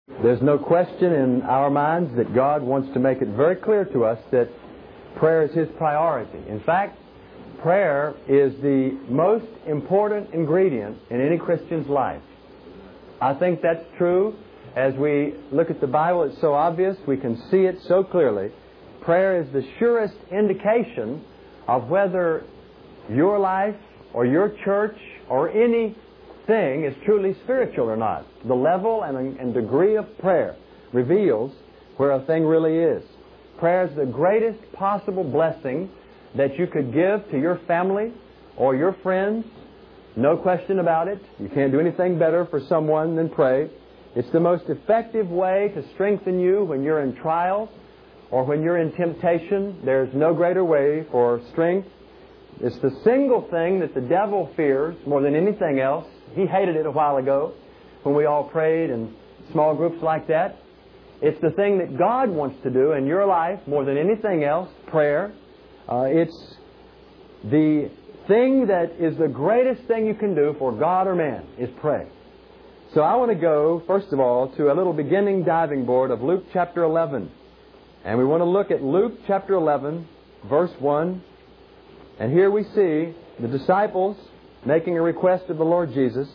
There's no question in our minds that God wants to make it very clear to us that prayer is His priority. In fact, prayer is the most important ingredient in any Christian's life. I think that's true. As we look at the Bible, it's so obvious. We can see it so clearly. Prayer is the surest indication of whether your life or your church or anything is truly spiritual or not. The level and degree of prayer reveals where a thing really is. Prayer is the greatest possible blessing that you could give to your family or your friends. No question about it. You can't do anything better for someone than pray. It's the most effective way to strengthen you when you're in trials or when you're in temptation. There's no greater way for strength. It's the single thing that the devil fears more than anything else. He hated it a while ago when we all prayed in small groups like that. It's the thing that God wants to do in your life more than anything else, prayer. It's the thing that is the greatest thing you can do for God or man is pray. So I want to go, first of all, to a little beginning diving board of Luke chapter 11. And we want to look at Luke chapter 11, verse 1. And here we see the disciples making a request of the Lord Jesus.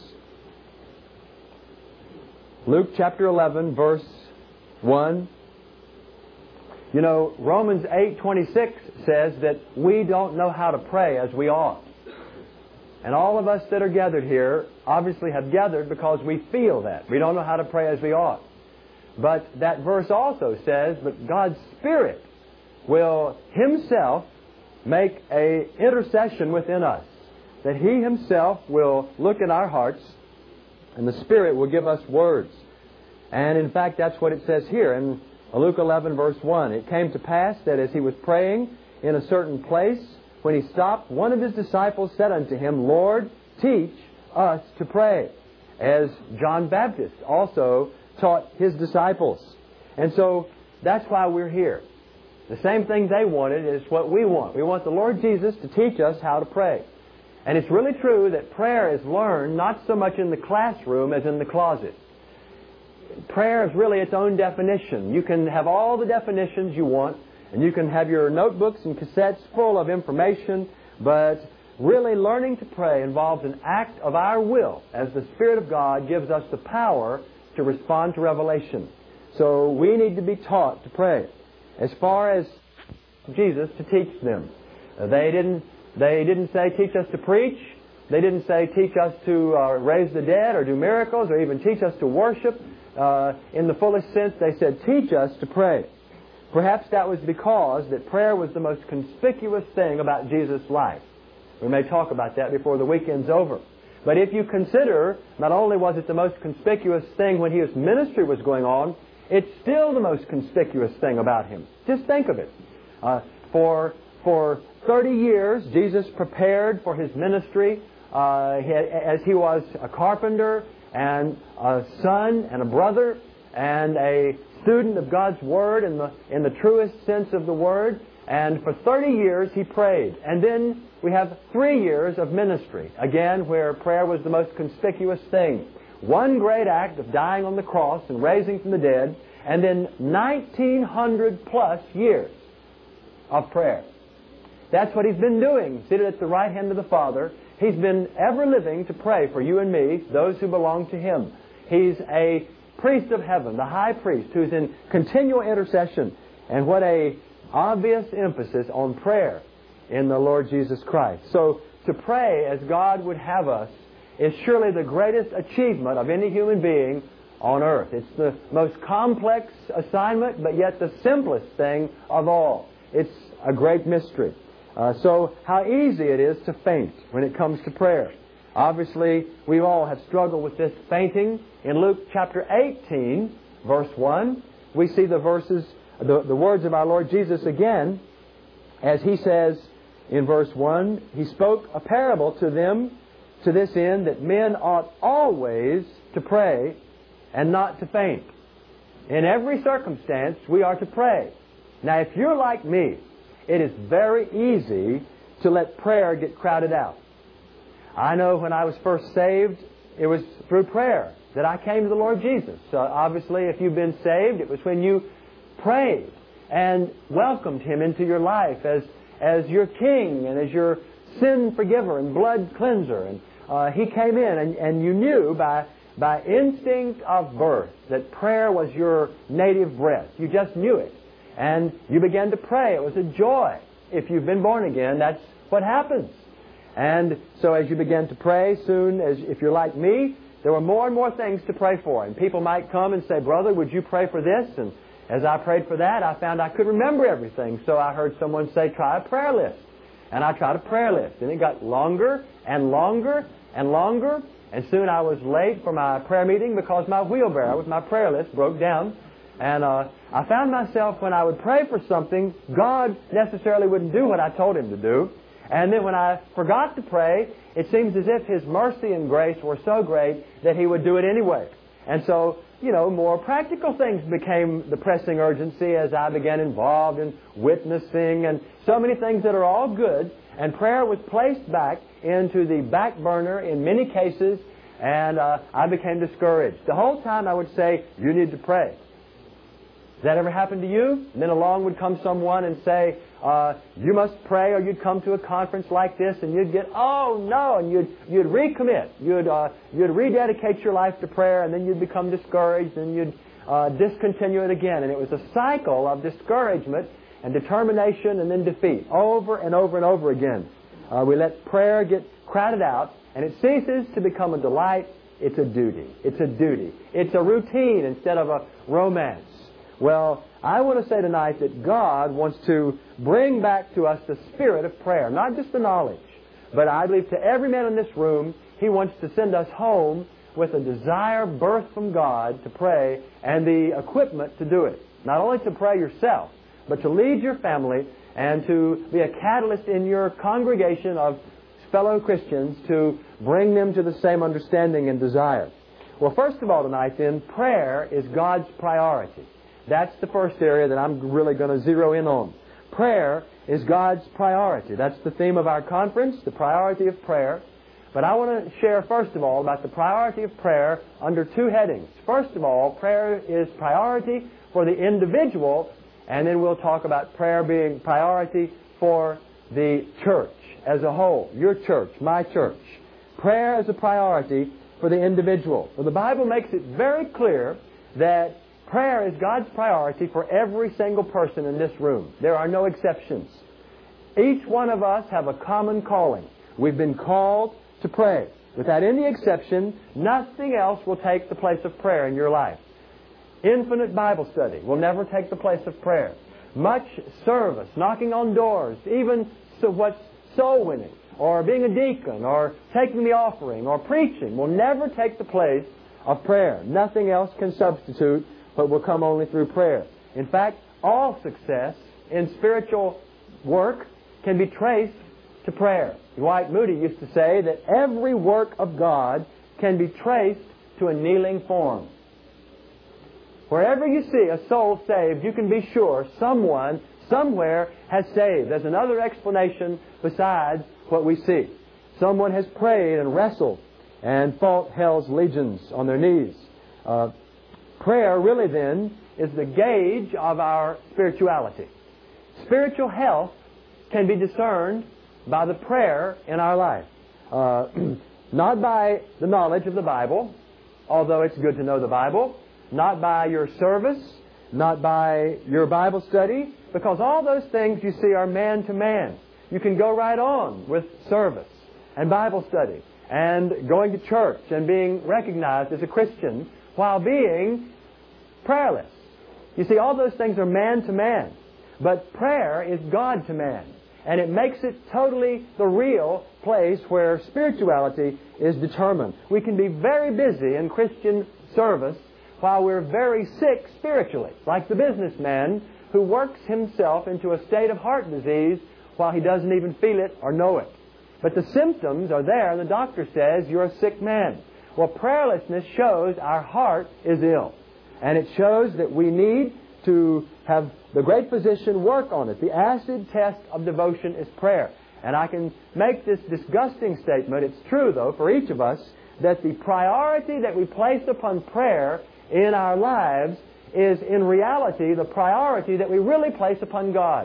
Luke chapter 11, verse 1. You know, Romans 8:26 says that we don't know how to pray as we ought. And all of us that are gathered here obviously have gathered because we feel that. We don't know how to pray as we ought. But that verse also says, but God's Spirit will Himself make an intercession within us. That He Himself will look in our hearts and the Spirit will give us words. And in fact, that's what it says here in Luke 11, verse 1. It came to pass that as He was praying in a certain place, when He stopped, one of His disciples said unto Him, Lord, teach us to pray, as John Baptist also taught his disciples. And so that's why we're here. The same thing they wanted is what we want. We want the Lord Jesus to teach us how to pray. And it's really true that prayer is learned not so much in the classroom as in the closet. Prayer is really its own definition. You can have all the definitions you want, and you can have your notebooks and cassettes full of information, but really learning to pray involves an act of our will as the Spirit of God gives us the power to respond to revelation. So we need to be taught to pray. As far as Jesus to teach them, they didn't say teach us to preach. They didn't say teach us to raise the dead or do miracles or even teach us to worship. In the fullest sense, they said teach us to pray. Perhaps that was because that prayer was the most conspicuous thing about Jesus' life. We may talk about that before the weekend's over. But if you consider, not only was it the most conspicuous thing when His ministry was going on, it's still the most conspicuous thing about Him. Just think of it. For 30 years, Jesus prepared for His ministry as He was a carpenter and a son and a brother and a student of God's Word in the truest sense of the word. And for 30 years He prayed. And then we have 3 years of ministry, again, where prayer was the most conspicuous thing. One great act of dying on the cross and raising from the dead, and then 1,900 plus years of prayer. That's what He's been doing, seated at the right hand of the Father. He's been ever living to pray for you and me, those who belong to Him. He's a priest of heaven, the high priest, who's in continual intercession. And what a obvious emphasis on prayer in the Lord Jesus Christ. So to pray as God would have us is surely the greatest achievement of any human being on earth. It's the most complex assignment, but yet the simplest thing of all. It's a great mystery. So how easy it is to faint when it comes to prayer. Obviously, we all have struggled with this fainting. In Luke chapter 18, verse 1, we see the words of our Lord Jesus again, as He says in verse 1, He spoke a parable to them to this end, that men ought always to pray and not to faint. In every circumstance, we are to pray. Now, if you're like me, it is very easy to let prayer get crowded out. I know when I was first saved, it was through prayer that I came to the Lord Jesus. Obviously, if you've been saved, it was when you prayed and welcomed Him into your life as your King and as your sin forgiver and blood cleanser. And He came in, and you knew by instinct of birth that prayer was your native breath. You just knew it. And you began to pray. It was a joy. If you've been born again, that's what happens. And so as you began to pray, soon as, if you're like me, there were more and more things to pray for. And people might come and say, "Brother, would you pray for this?" And as I prayed for that, I found I could remember everything. So I heard someone say, "Try a prayer list." And I tried a prayer list. And it got longer and longer and longer. And soon I was late for my prayer meeting because my wheelbarrow with my prayer list broke down. And I found myself, when I would pray for something, God necessarily wouldn't do what I told Him to do. And then when I forgot to pray, it seems as if His mercy and grace were so great that He would do it anyway. And so, more practical things became the pressing urgency as I began involved in witnessing and so many things that are all good. And prayer was placed back into the back burner in many cases, and I became discouraged. The whole time I would say, "You need to pray." Has that ever happened to you? And then along would come someone and say, "You must pray," or you'd come to a conference like this and you'd get, "Oh no," and you'd recommit. You'd rededicate your life to prayer, and then you'd become discouraged and you'd discontinue it again. And it was a cycle of discouragement and determination and then defeat over and over and over again. We let prayer get crowded out, and it ceases to become a delight. It's a duty. It's a duty. It's a routine instead of a romance. Well, I want to say tonight that God wants to bring back to us the spirit of prayer, not just the knowledge, but I believe to every man in this room, He wants to send us home with a desire birthed from God to pray and the equipment to do it. Not only to pray yourself, but to lead your family and to be a catalyst in your congregation of fellow Christians to bring them to the same understanding and desire. Well, first of all tonight then, prayer is God's priority. That's the first area that I'm really going to zero in on. Prayer is God's priority. That's the theme of our conference, the priority of prayer. But I want to share first of all about the priority of prayer under two headings. First of all, prayer is priority for the individual, and then we'll talk about prayer being priority for the church as a whole. Your church, my church. Prayer is a priority for the individual. Well, the Bible makes it very clear that prayer is God's priority for every single person in this room. There are no exceptions. Each one of us have a common calling. We've been called to pray. Without any exception, nothing else will take the place of prayer in your life. Infinite Bible study will never take the place of prayer. Much service, knocking on doors, even what's soul winning, or being a deacon, or taking the offering, or preaching will never take the place of prayer. Nothing else can substitute but will come only through prayer. In fact, all success in spiritual work can be traced to prayer. Dwight Moody used to say that every work of God can be traced to a kneeling form. Wherever you see a soul saved, you can be sure someone, somewhere, has saved. There's another explanation besides what we see. Someone has prayed and wrestled and fought hell's legions on their knees. Prayer really then is the gauge of our spirituality. Spiritual health can be discerned by the prayer in our life. Not by the knowledge of the Bible, although it's good to know the Bible. Not by your service, not by your Bible study, because all those things you see are man to man. You can go right on with service and Bible study and going to church and being recognized as a Christian while being prayerless. You see, all those things are man to man. But prayer is God to man. And it makes it totally the real place where spirituality is determined. We can be very busy in Christian service while we're very sick spiritually, like the businessman who works himself into a state of heart disease while he doesn't even feel it or know it. But the symptoms are there, and the doctor says you're a sick man. Well, prayerlessness shows our heart is ill. And it shows that we need to have the great physician work on it. The acid test of devotion is prayer. And I can make this disgusting statement, it's true though, for each of us, that the priority that we place upon prayer in our lives is in reality the priority that we really place upon God.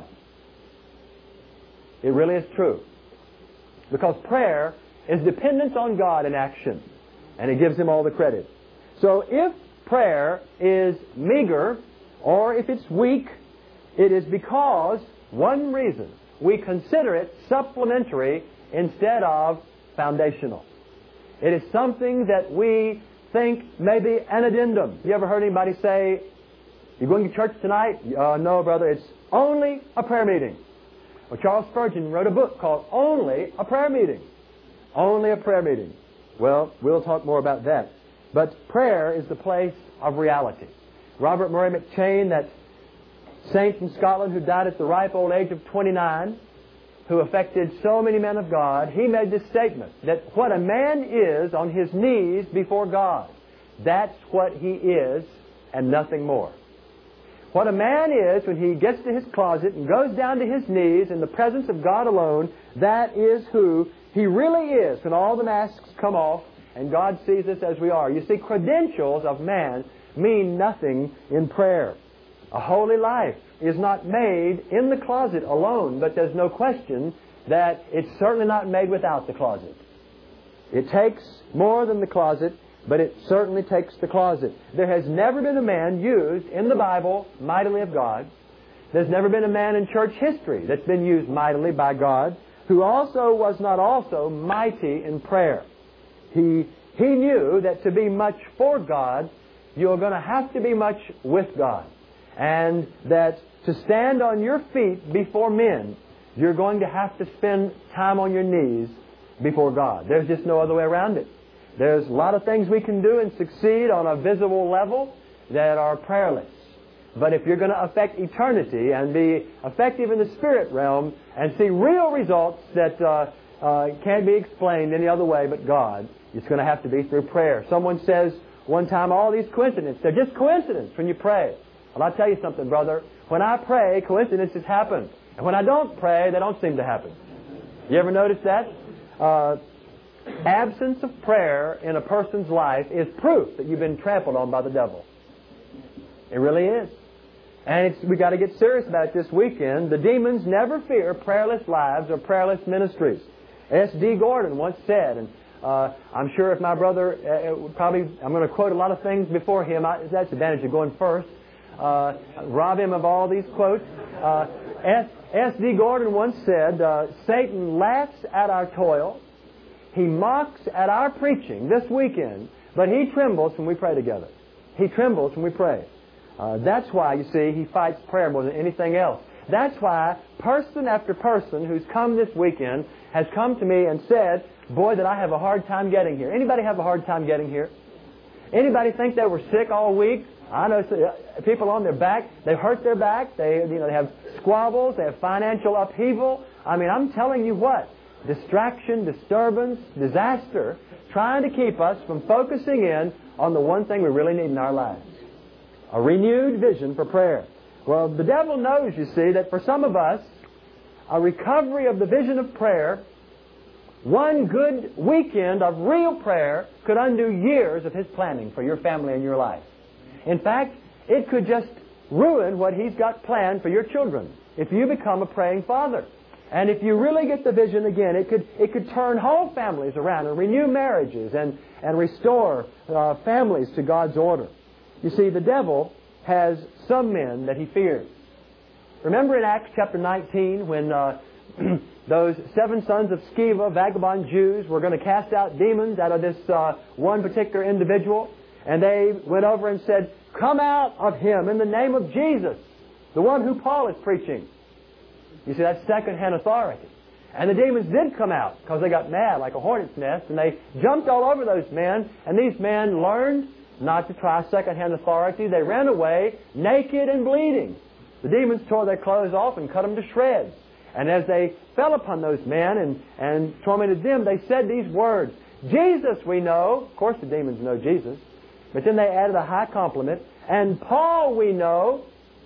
It really is true. Because prayer is dependence on God in action, and it gives Him all the credit. So if prayer is meager, or if it's weak, it is because, one reason, we consider it supplementary instead of foundational. It is something that we think may be an addendum. You ever heard anybody say, "You going to church tonight?" No, brother, it's only a prayer meeting. Well, Charles Spurgeon wrote a book called Only a Prayer Meeting. Only a prayer meeting. Well, we'll talk more about that. But prayer is the place of reality. Robert Murray McCheyne, that saint in Scotland who died at the ripe old age of 29, who affected so many men of God, he made this statement that what a man is on his knees before God, that's what he is and nothing more. What a man is when he gets to his closet and goes down to his knees in the presence of God alone, that is who he really is when all the masks come off and God sees us as we are. You see, credentials of man mean nothing in prayer. A holy life is not made in the closet alone, but there's no question that it's certainly not made without the closet. It takes more than the closet, but it certainly takes the closet. There has never been a man used in the Bible mightily of God. There's never been a man in church history that's been used mightily by God who also was not also mighty in prayer. He knew that to be much for God, you're going to have to be much with God. And that to stand on your feet before men, you're going to have to spend time on your knees before God. There's just no other way around it. There's a lot of things we can do and succeed on a visible level that are prayerless. But if you're going to affect eternity and be effective in the spirit realm and see real results that can't be explained any other way but God, it's going to have to be through prayer. Someone says one time, all these coincidences, they're just coincidence when you pray. Well, I'll tell you something, brother. When I pray, coincidences happen. And when I don't pray, they don't seem to happen. You ever notice that? Absence of prayer in a person's life is proof that you've been trampled on by the devil. It really is. And we've got to get serious about it this weekend. The demons never fear prayerless lives or prayerless ministries. S.D. Gordon once said, and I'm sure if my brother, I'm going to quote a lot of things before him. That's the advantage of going first. Rob him of all these quotes. S.D. Gordon once said, Satan laughs at our toil. He mocks at our preaching this weekend, but he trembles when we pray together. He trembles when we pray. That's why, you see, he fights prayer more than anything else. That's why person after person who's come this weekend has come to me and said, boy, that I have a hard time getting here. Anybody have a hard time getting here? Anybody think they were sick all week? I know people on their back, they've hurt their back, they have squabbles, they have financial upheaval. I mean, I'm telling you what, distraction, disturbance, disaster, trying to keep us from focusing in on the one thing we really need in our lives. A renewed vision for prayer. Well, the devil knows, you see, that for some of us, a recovery of the vision of prayer, one good weekend of real prayer could undo years of his planning for your family and your life. In fact, it could just ruin what he's got planned for your children if you become a praying father. And if you really get the vision again, it could turn whole families around and renew marriages and restore families to God's order. You see, the devil has some men that he fears. Remember in Acts chapter 19 when those 7 sons of Sceva, vagabond Jews, were going to cast out demons out of this one particular individual? And they went over and said, come out of him in the name of Jesus, the one who Paul is preaching. You see, that's second-hand authority. And the demons did come out because they got mad like a hornet's nest, and they jumped all over those men, and these men learned not to try second-hand authority. They ran away naked and bleeding. The demons tore their clothes off and cut them to shreds. And as they fell upon those men and tormented them, they said these words, Jesus we know. Of course the demons know Jesus. But then they added a high compliment. And Paul we know.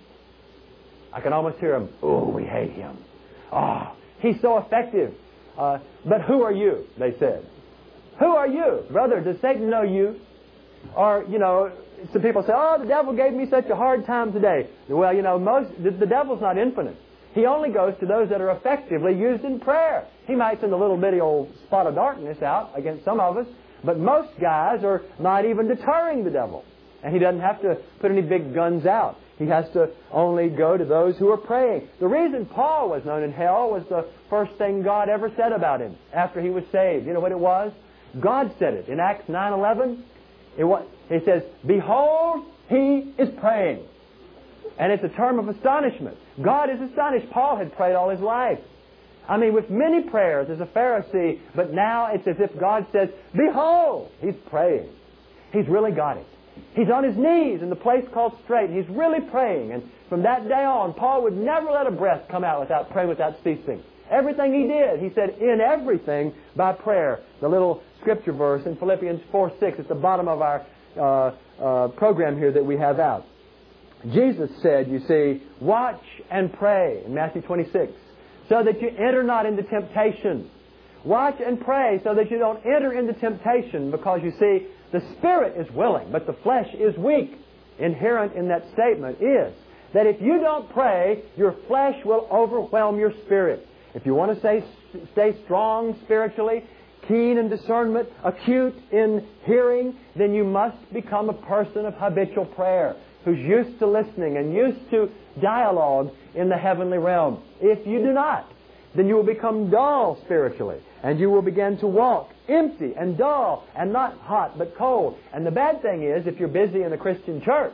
I can almost hear them. Oh, we hate him. Oh, he's so effective. But who are you? They said. Who are you? Brother, does Satan know you? Or, some people say, oh, the devil gave me such a hard time today. Well, the devil's not infinite. He only goes to those that are effectively used in prayer. He might send a little bitty old spot of darkness out against some of us, but most guys are not even deterring the devil. And he doesn't have to put any big guns out. He has to only go to those who are praying. The reason Paul was known in hell was the first thing God ever said about him after he was saved. You know what it was? God said it. In Acts 9:11, it says, behold, he is praying. And it's a term of astonishment. God is astonished. Paul had prayed all his life. I mean, with many prayers as a Pharisee, but now it's as if God says, behold, he's praying. He's really got it. He's on his knees in the place called straight. He's really praying. And from that day on, Paul would never let a breath come out without praying without ceasing. Everything he did, he said, in everything by prayer. The little scripture verse in Philippians 4:6 at the bottom of our program here that we have out. Jesus said, you see, watch and pray in Matthew 26, so that you enter not into temptation. Watch and pray so that you don't enter into temptation, because you see, the spirit is willing, but the flesh is weak. Inherent in that statement is that if you don't pray, your flesh will overwhelm your spirit. If you want to stay strong spiritually, keen in discernment, acute in hearing, then you must become a person of habitual prayer, who's used to listening and used to dialogue in the heavenly realm. If you do not, then you will become dull spiritually, and you will begin to walk empty and dull and not hot but cold. And the bad thing is, if you're busy in a Christian church,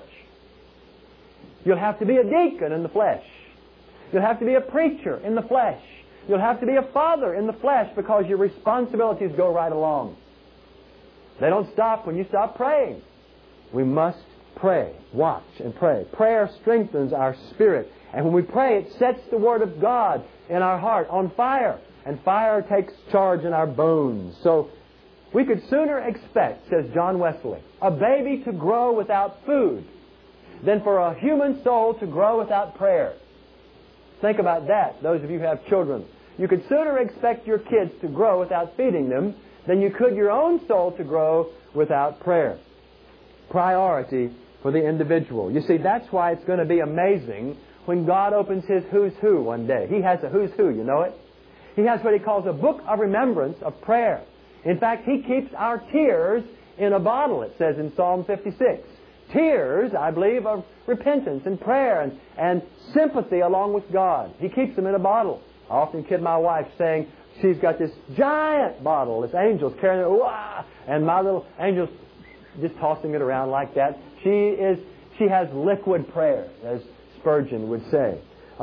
you'll have to be a deacon in the flesh. You'll have to be a preacher in the flesh. You'll have to be a father in the flesh, because your responsibilities go right along. They don't stop when you stop praying. We must pray, watch and pray. Prayer strengthens our spirit. And when we pray, it sets the Word of God in our heart on fire. And fire takes charge in our bones. So we could sooner expect, says John Wesley, a baby to grow without food than for a human soul to grow without prayer. Think about that, those of you who have children. You could sooner expect your kids to grow without feeding them than you could your own soul to grow without prayer. Priority for the individual. You see, that's why it's going to be amazing when God opens His Who's Who one day. He has a Who's Who, you know it? He has what He calls a book of remembrance of prayer. In fact, He keeps our tears in a bottle, it says in Psalm 56. Tears, I believe, of repentance and prayer and sympathy along with God. He keeps them in a bottle. I often kid my wife saying she's got this giant bottle, this angel's carrying it, wah, and my little angel's just tossing it around like that. She has liquid prayer, as Spurgeon would say.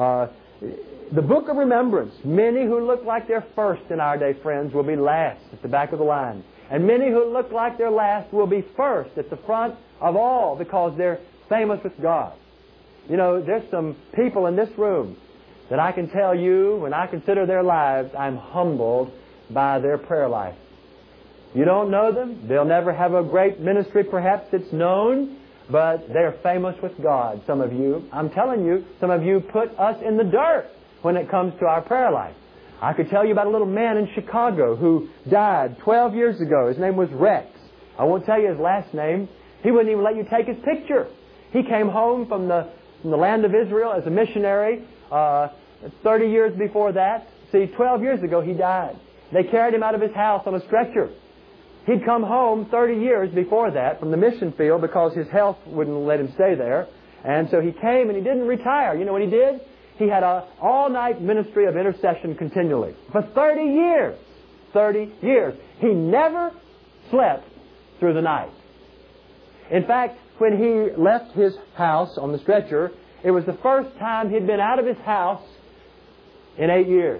The book of remembrance. Many who look like they're first in our day, friends, will be last at the back of the line. And many who look like they're last will be first at the front of all, because they're famous with God. You know, there's some people in this room that I can tell you, when I consider their lives, I'm humbled by their prayer life. You don't know them. They'll never have a great ministry, perhaps, that's known, but they're famous with God, some of you. I'm telling you, some of you put us in the dirt when it comes to our prayer life. I could tell you about a little man in Chicago who died 12 years ago. His name was Rex. I won't tell you his last name. He wouldn't even let you take his picture. He came home from the land of Israel as a missionary 30 years before that. See, 12 years ago he died. They carried him out of his house on a stretcher. He'd come home 30 years before that from the mission field because his health wouldn't let him stay there. And so he came and he didn't retire. You know what he did? He had an all-night ministry of intercession continually. For 30 years. 30 years. He never slept through the night. In fact, when he left his house on the stretcher, it was the first time he'd been out of his house in 8 years.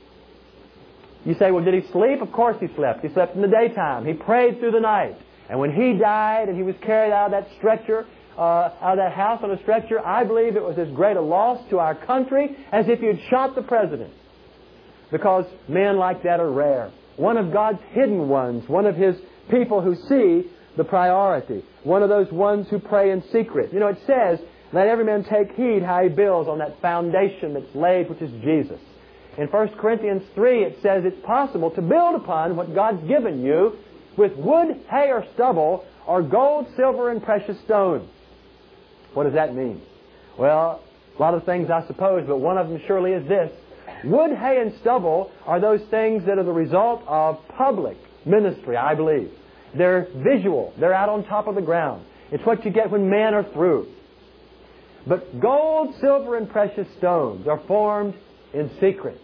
You say, well, did he sleep? Of course he slept. He slept in the daytime. He prayed through the night. And when he died and he was carried out of that stretcher, out of that house on a stretcher, I believe it was as great a loss to our country as if you'd shot the president. Because men like that are rare. One of God's hidden ones, one of His people who see the priority. One of those ones who pray in secret. You know, it says, let every man take heed how he builds on that foundation that's laid, which is Jesus. In 1 Corinthians 3, it says it's possible to build upon what God's given you with wood, hay, or stubble, or gold, silver, and precious stones. What does that mean? Well, a lot of things, I suppose, but one of them surely is this. Wood, hay, and stubble are those things that are the result of public ministry, I believe. They're visual. They're out on top of the ground. It's what you get when men are through. But gold, silver, and precious stones are formed in secret,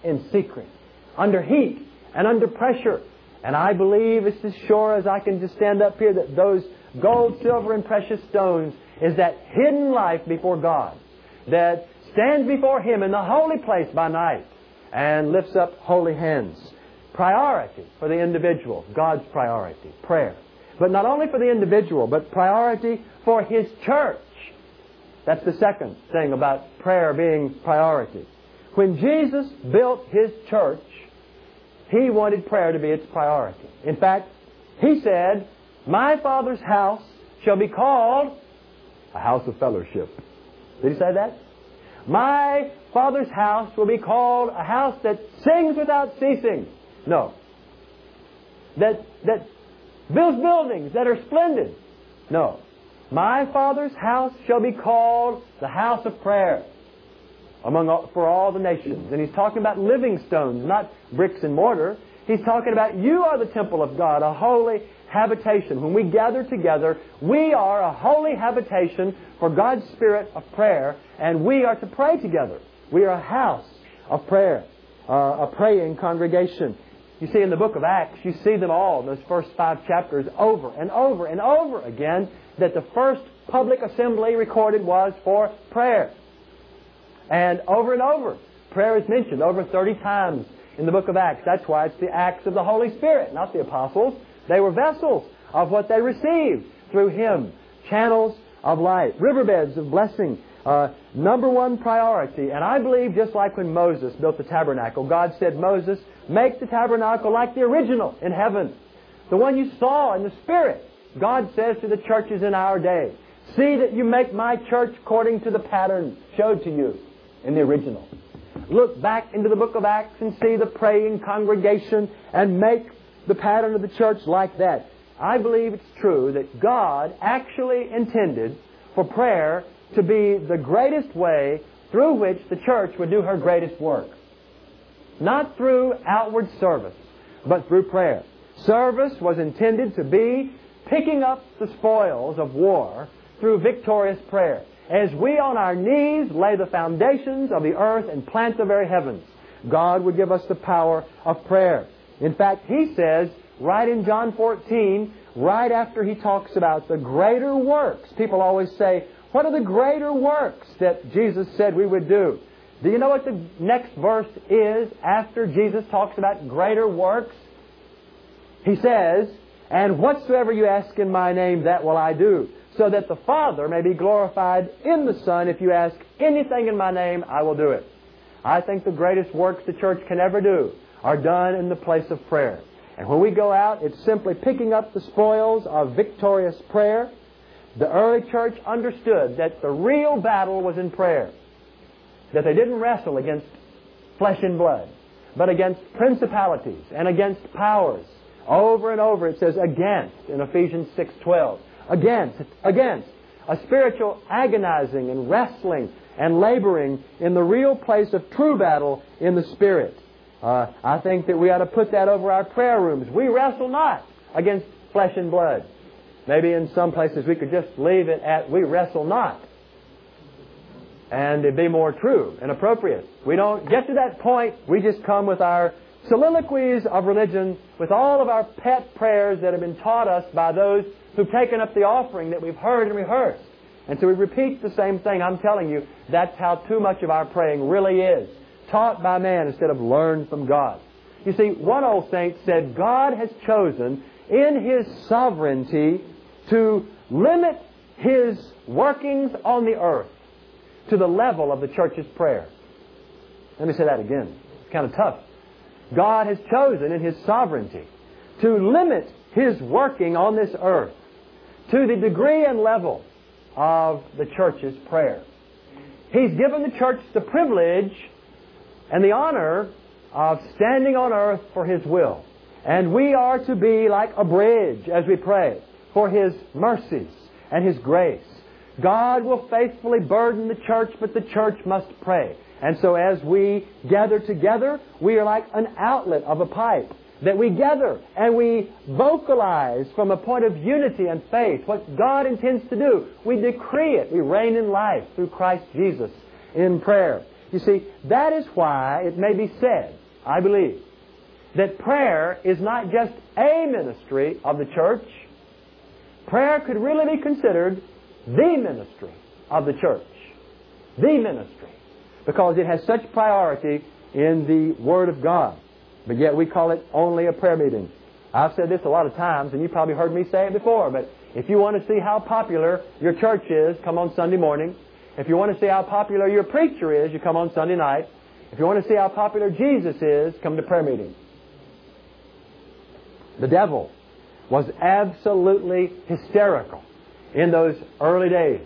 under heat and under pressure. And I believe it's as sure as I can just stand up here that those gold, silver, and precious stones is that hidden life before God that stands before Him in the holy place by night and lifts up holy hands. Priority for the individual, God's priority, prayer. But not only for the individual, but priority for His church. That's the second thing about prayer being priority. When Jesus built His church, He wanted prayer to be its priority. In fact, He said, "My Father's house shall be called a house of fellowship." Did He say that? "My Father's house will be called a house that sings without ceasing." No. That builds buildings that are splendid. No. "My Father's house shall be called the house of prayer for all the nations." And He's talking about living stones, not bricks and mortar. He's talking about you are the temple of God, a holy habitation. When we gather together, we are a holy habitation for God's Spirit of prayer, and we are to pray together. We are a house of prayer, a praying congregation. You see, in the book of Acts, you see them all, those first 5 chapters, over and over and over again, that the first public assembly recorded was for prayer. And over, prayer is mentioned over 30 times in the book of Acts. That's why it's the Acts of the Holy Spirit, not the apostles. They were vessels of what they received through Him. Channels of light, riverbeds of blessing, number one priority. And I believe just like when Moses built the tabernacle, God said, "Moses, make the tabernacle like the original in heaven, the one you saw in the Spirit." God says to the churches in our day, "See that you make my church according to the pattern showed to you in the original." Look back into the book of Acts and see the praying congregation and make the pattern of the church like that. I believe it's true that God actually intended for prayer to be the greatest way through which the church would do her greatest work. Not through outward service, but through prayer. Service was intended to be picking up the spoils of war through victorious prayer. As we on our knees lay the foundations of the earth and plant the very heavens, God would give us the power of prayer. In fact, He says, right in John 14, right after He talks about the greater works. People always say, what are the greater works that Jesus said we would do? Do you know what the next verse is after Jesus talks about greater works? He says, "And whatsoever you ask in my name, that will I do, so that the Father may be glorified in the Son. If you ask anything in my name, I will do it." I think the greatest works the church can ever do are done in the place of prayer. And when we go out, it's simply picking up the spoils of victorious prayer. The early church understood that the real battle was in prayer. That they didn't wrestle against flesh and blood, but against principalities and against powers. Over and over it says against in Ephesians 6:12. Against. A spiritual agonizing and wrestling and laboring in the real place of true battle in the Spirit. I think that we ought to put that over our prayer rooms. We wrestle not against flesh and blood. Maybe in some places we could just leave it at "we wrestle not." And it'd be more true and appropriate. We don't get to that point. We just come with our soliloquies of religion, with all of our pet prayers that have been taught us by those who've taken up the offering that we've heard and rehearsed. And so we repeat the same thing. I'm telling you, that's how too much of our praying really is. Taught by man instead of learned from God. You see, one old saint said, God has chosen in His sovereignty to limit His workings on the earth to the level of the church's prayer. Let me say that again. It's kind of tough. God has chosen in His sovereignty to limit His working on this earth to the degree and level of the church's prayer. He's given the church the privilege and the honor of standing on earth for His will And we are to be like a bridge as we pray for His mercies and His grace. God will faithfully burden the church, but the church must pray. And so as we gather together, we are like an outlet of a pipe, that we gather and we vocalize from a point of unity and faith what God intends to do. We decree it. We reign in life through Christ Jesus in prayer. You see, that is why it may be said, I believe, that prayer is not just a ministry of the church. Prayer could really be considered the ministry of the church. The ministry. Because it has such priority in the Word of God. But yet we call it only a prayer meeting. I've said this a lot of times, and you probably heard me say it before, but if you want to see how popular your church is, come on Sunday morning. If you want to see how popular your preacher is, you come on Sunday night. If you want to see how popular Jesus is, come to prayer meeting. The devil was absolutely hysterical in those early days.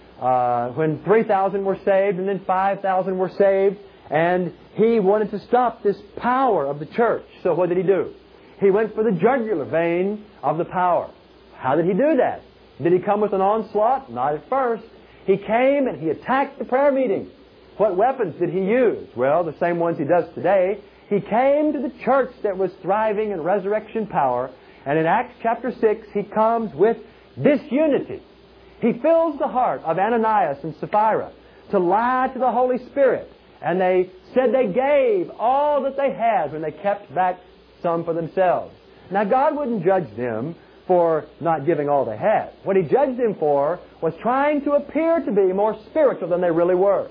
When 3,000 were saved and then 5,000 were saved, and he wanted to stop this power of the church. So what did he do? He went for the jugular vein of the power. How did he do that? Did he come with an onslaught? Not at first. He came and he attacked the prayer meeting. What weapons did he use? Well, the same ones he does today. He came to the church that was thriving in resurrection power, and in Acts chapter 6, he comes with disunity. He fills the heart of Ananias and Sapphira to lie to the Holy Spirit. And they said they gave all that they had when they kept back some for themselves. Now, God wouldn't judge them for not giving all they had. What He judged them for was trying to appear to be more spiritual than they really were.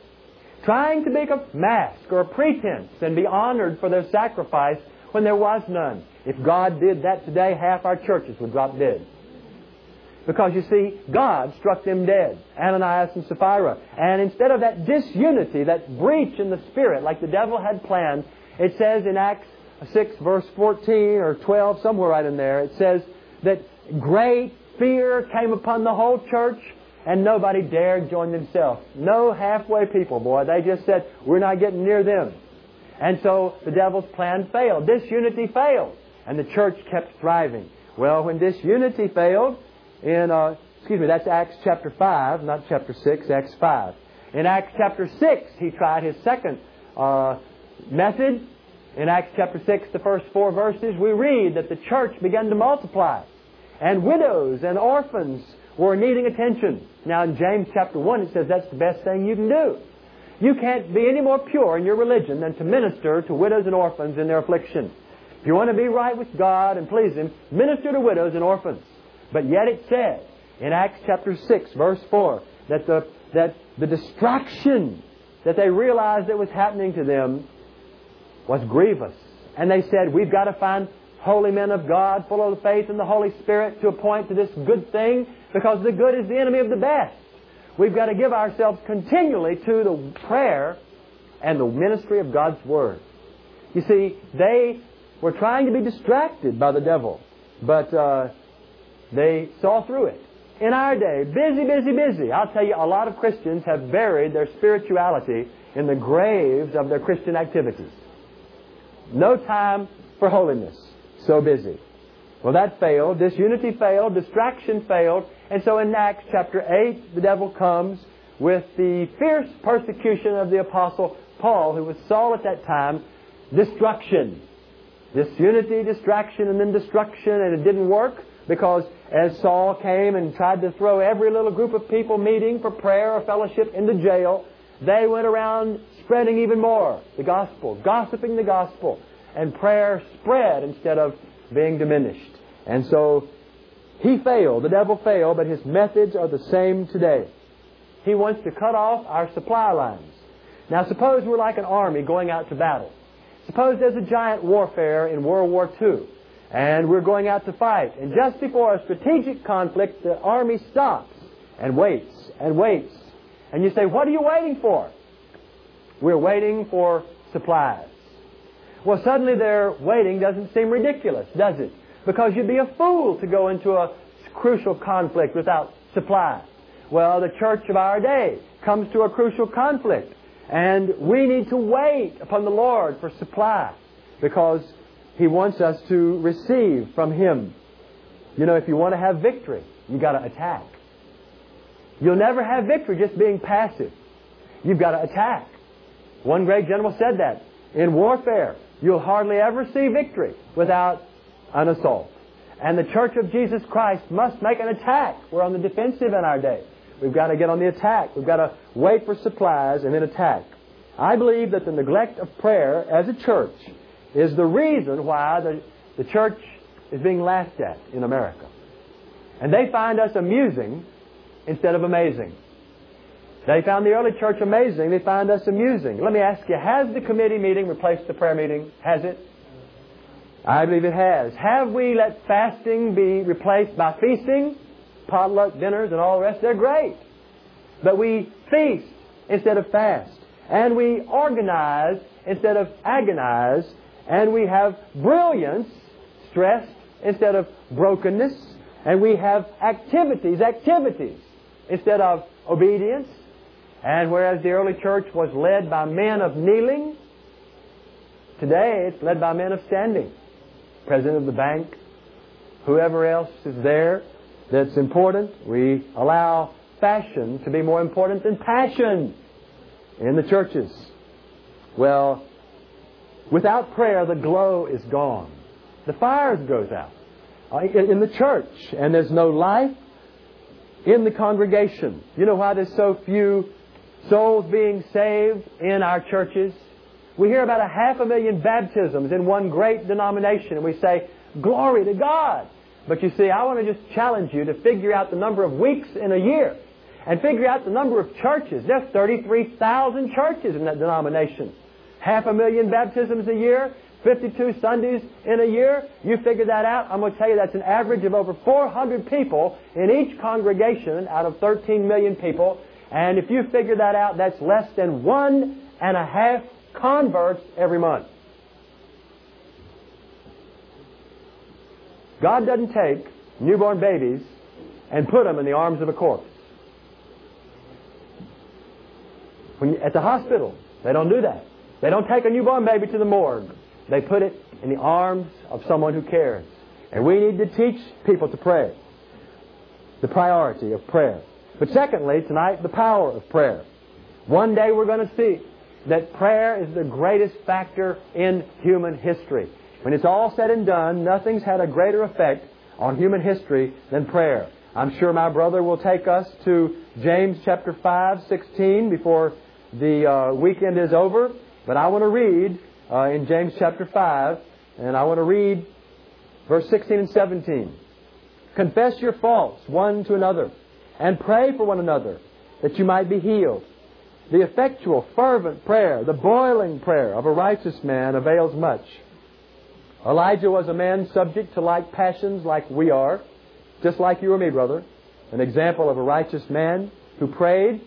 Trying to make a mask or a pretense and be honored for their sacrifice when there was none. If God did that today, half our churches would drop dead. Because, you see, God struck them dead, Ananias and Sapphira. And instead of that disunity, that breach in the Spirit, like the devil had planned, it says in Acts 6, verse 14 or 12, somewhere right in there, it says that great fear came upon the whole church, and nobody dared join themselves. No halfway people, boy. They just said, we're not getting near them. And so the devil's plan failed. Disunity failed, and the church kept thriving. Well, when disunity failed, that's Acts chapter 5, not chapter 6, Acts 5. In Acts chapter 6, he tried his second method. In Acts chapter 6, the first 4 verses, we read that the church began to multiply. And widows and orphans were needing attention. Now in James chapter 1, it says that's the best thing you can do. You can't be any more pure in your religion than to minister to widows and orphans in their affliction. If you want to be right with God and please Him, minister to widows and orphans. But yet it said in Acts chapter 6, verse 4, that the distraction that they realized that was happening to them was grievous. And they said, we've got to find holy men of God, full of the faith and the Holy Spirit, to appoint to this good thing, because the good is the enemy of the best. We've got to give ourselves continually to the prayer and the ministry of God's Word. You see, they were trying to be distracted by the devil, but they saw through it. In our day, busy. I'll tell you, a lot of Christians have buried their spirituality in the graves of their Christian activities. No time for holiness. So busy. Well, that failed. Disunity failed. Distraction failed. And so in Acts chapter 8, the devil comes with the fierce persecution of the Apostle Paul, who was Saul at that time. Destruction. Disunity, distraction, and then destruction. And it didn't work, because as Saul came and tried to throw every little group of people meeting for prayer or fellowship into jail, they went around spreading even more the gospel, gossiping the gospel, and prayer spread instead of being diminished. And so he failed, the devil failed, but his methods are the same today. He wants to cut off our supply lines. Now suppose we're like an army going out to battle. Suppose there's a giant warfare in World War II, and we're going out to fight. And just before a strategic conflict, the army stops and waits and waits. And you say, what are you waiting for? We're waiting for supplies. Well, suddenly their waiting doesn't seem ridiculous, does it? Because you'd be a fool to go into a crucial conflict without supply. Well, the church of our day comes to a crucial conflict, and we need to wait upon the Lord for supply, because He wants us to receive from Him. You know, if you want to have victory, you've got to attack. You'll never have victory just being passive. You've got to attack. One great general said that. In warfare, you'll hardly ever see victory without an assault. And the Church of Jesus Christ must make an attack. We're on the defensive in our day. We've got to get on the attack. We've got to wait for supplies and then attack. I believe that the neglect of prayer as a church is the reason why the church is being laughed at in America. And they find us amusing instead of amazing. They found the early church amazing. They find us amusing. Let me ask you, has the committee meeting replaced the prayer meeting? Has it? I believe it has. Have we let fasting be replaced by feasting? Potluck dinners and all the rest? They're great. But we feast instead of fast. And we organize instead of agonize. And we have brilliance stressed instead of brokenness. And we have activities instead of obedience. And whereas the early church was led by men of kneeling, today it's led by men of standing. President of the bank, whoever else is there that's important. We allow fashion to be more important than passion in the churches. Well, without prayer, the glow is gone. The fire goes out in the church, and there's no life in the congregation. You know why there's so few souls being saved in our churches? We hear about 500,000 baptisms in one great denomination, and we say, glory to God. But you see, I want to just challenge you to figure out the number of weeks in a year and figure out the number of churches. There's 33,000 churches in that denomination. 500,000 baptisms a year, 52 Sundays in a year. You figure that out. I'm going to tell you that's an average of over 400 people in each congregation out of 13 million people. And if you figure that out, that's less than 1.5 converts every month. God doesn't take newborn babies and put them in the arms of a corpse. At the hospital, they don't do that. They don't take a newborn baby to the morgue. They put it in the arms of someone who cares. And we need to teach people to pray. The priority of prayer. But secondly, tonight, the power of prayer. One day we're going to see that prayer is the greatest factor in human history. When it's all said and done, nothing's had a greater effect on human history than prayer. I'm sure my brother will take us to James chapter 5:16 before the weekend is over. But I want to read in James chapter 5, and I want to read verse 16 and 17. Confess your faults one to another, and pray for one another, that you might be healed. The effectual, fervent prayer, the boiling prayer of a righteous man avails much. Elijah was a man subject to like passions like we are, just like you or me, brother. An example of a righteous man who prayed.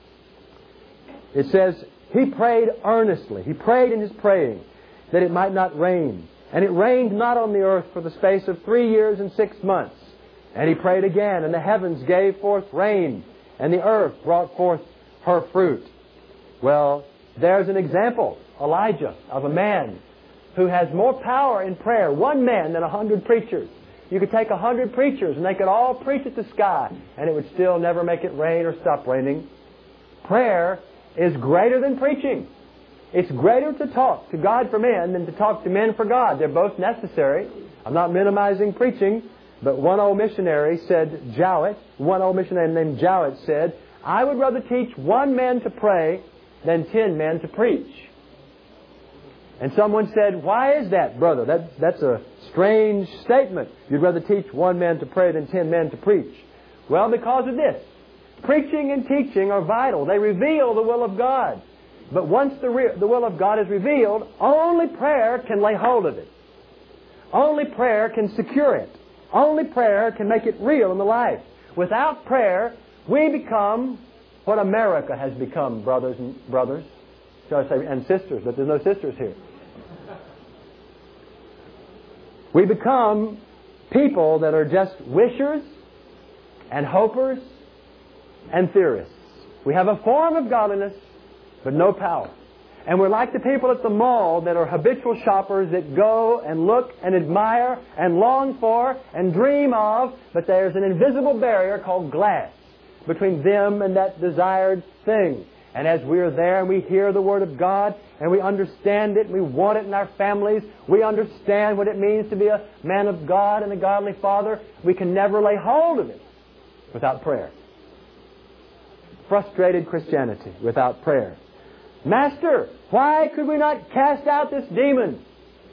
It says, he prayed earnestly. He prayed in his praying that it might not rain. And it rained not on the earth for the space of 3 years and 6 months. And he prayed again, and the heavens gave forth rain, and the earth brought forth her fruit. Well, there's an example, Elijah, of a man who has more power in prayer, one man, than 100 preachers. You could take 100 preachers and they could all preach at the sky, and it would still never make it rain or stop raining. Prayer is greater than preaching. It's greater to talk to God for men than to talk to men for God. They're both necessary. I'm not minimizing preaching, but one old missionary named Jowett said, I would rather teach one man to pray than 10 men to preach. And someone said, why is that, brother? That's a strange statement. You'd rather teach one man to pray than 10 men to preach. Well, because of this. Preaching and teaching are vital. They reveal the will of God. But once the will of God is revealed, only prayer can lay hold of it. Only prayer can secure it. Only prayer can make it real in the life. Without prayer, we become what America has become, brothers, shall I say, and sisters, but there's no sisters here. We become people that are just wishers and hopers and theorists. We have a form of godliness, but no power. And we're like the people at the mall that are habitual shoppers that go and look and admire and long for and dream of, but there's an invisible barrier called glass between them and that desired thing. And as we're there and we hear the Word of God and we understand it and we want it in our families, we understand what it means to be a man of God and a godly father, we can never lay hold of it without prayer. Frustrated Christianity without prayer. Master, why could we not cast out this demon?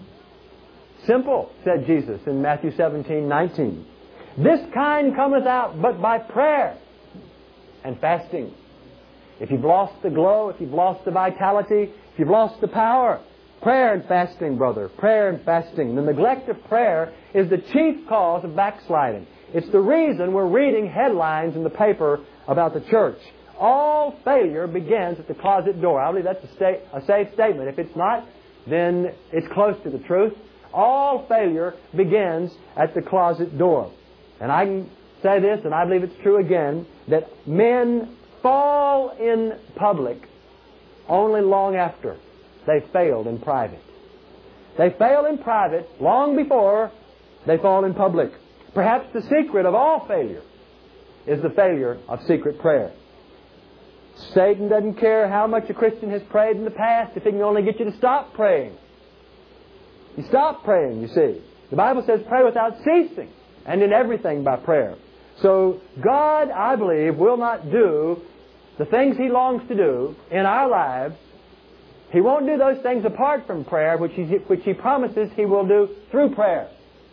Simple, said Jesus in Matthew 17:19. This kind cometh out but by prayer and fasting. If you've lost the glow, if you've lost the vitality, if you've lost the power, prayer and fasting, brother, prayer and fasting. The neglect of prayer is the chief cause of backsliding. It's the reason we're reading headlines in the paper about the church. All failure begins at the closet door. I believe that's a safe statement. If it's not, then it's close to the truth. All failure begins at the closet door. And I can say this, and I believe it's true again, that men fall in public only long after they failed in private. They fail in private long before they fall in public. Perhaps the secret of all failure is the failure of secret prayer. Satan doesn't care how much a Christian has prayed in the past if he can only get you to stop praying. You stop praying, you see. The Bible says pray without ceasing, and in everything by prayer. So God, I believe, will not do the things He longs to do in our lives. He won't do those things apart from prayer, which He promises He will do through prayer.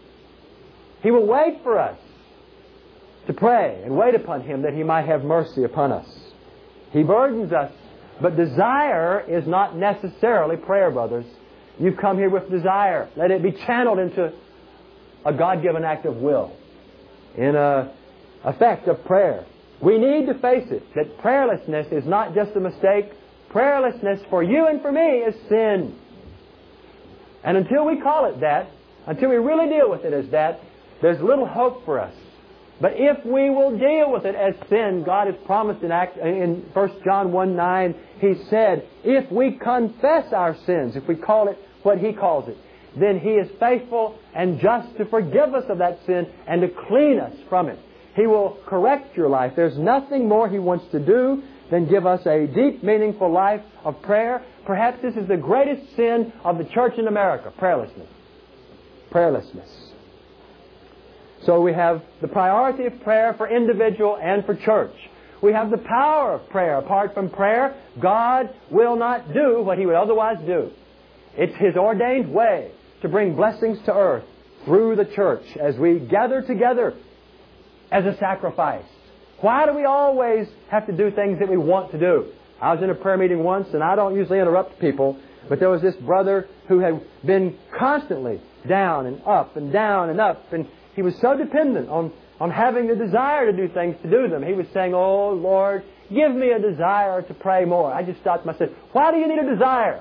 He will wait for us to pray and wait upon Him that He might have mercy upon us. He burdens us, but desire is not necessarily prayer, brothers. You've come here with desire. Let it be channeled into a God-given act of will, in an effect of prayer. We need to face it, that prayerlessness is not just a mistake. Prayerlessness for you and for me is sin. And until we call it that, until we really deal with it as that, there's little hope for us. But if we will deal with it as sin, God has promised in 1 John 1:9, He said, if we confess our sins, if we call it what He calls it, then He is faithful and just to forgive us of that sin and to clean us from it. He will correct your life. There's nothing more He wants to do than give us a deep, meaningful life of prayer. Perhaps this is the greatest sin of the church in America, prayerlessness. Prayerlessness. So we have the priority of prayer for individual and for church. We have the power of prayer. Apart from prayer, God will not do what He would otherwise do. It's His ordained way to bring blessings to earth through the church as we gather together as a sacrifice. Why do we always have to do things that we want to do? I was in a prayer meeting once, and I don't usually interrupt people, but there was this brother who had been constantly down and up and down and up, and he was so dependent on having the desire to do things, to do them. He was saying, oh, Lord, give me a desire to pray more. I just stopped him. I said, why do you need a desire?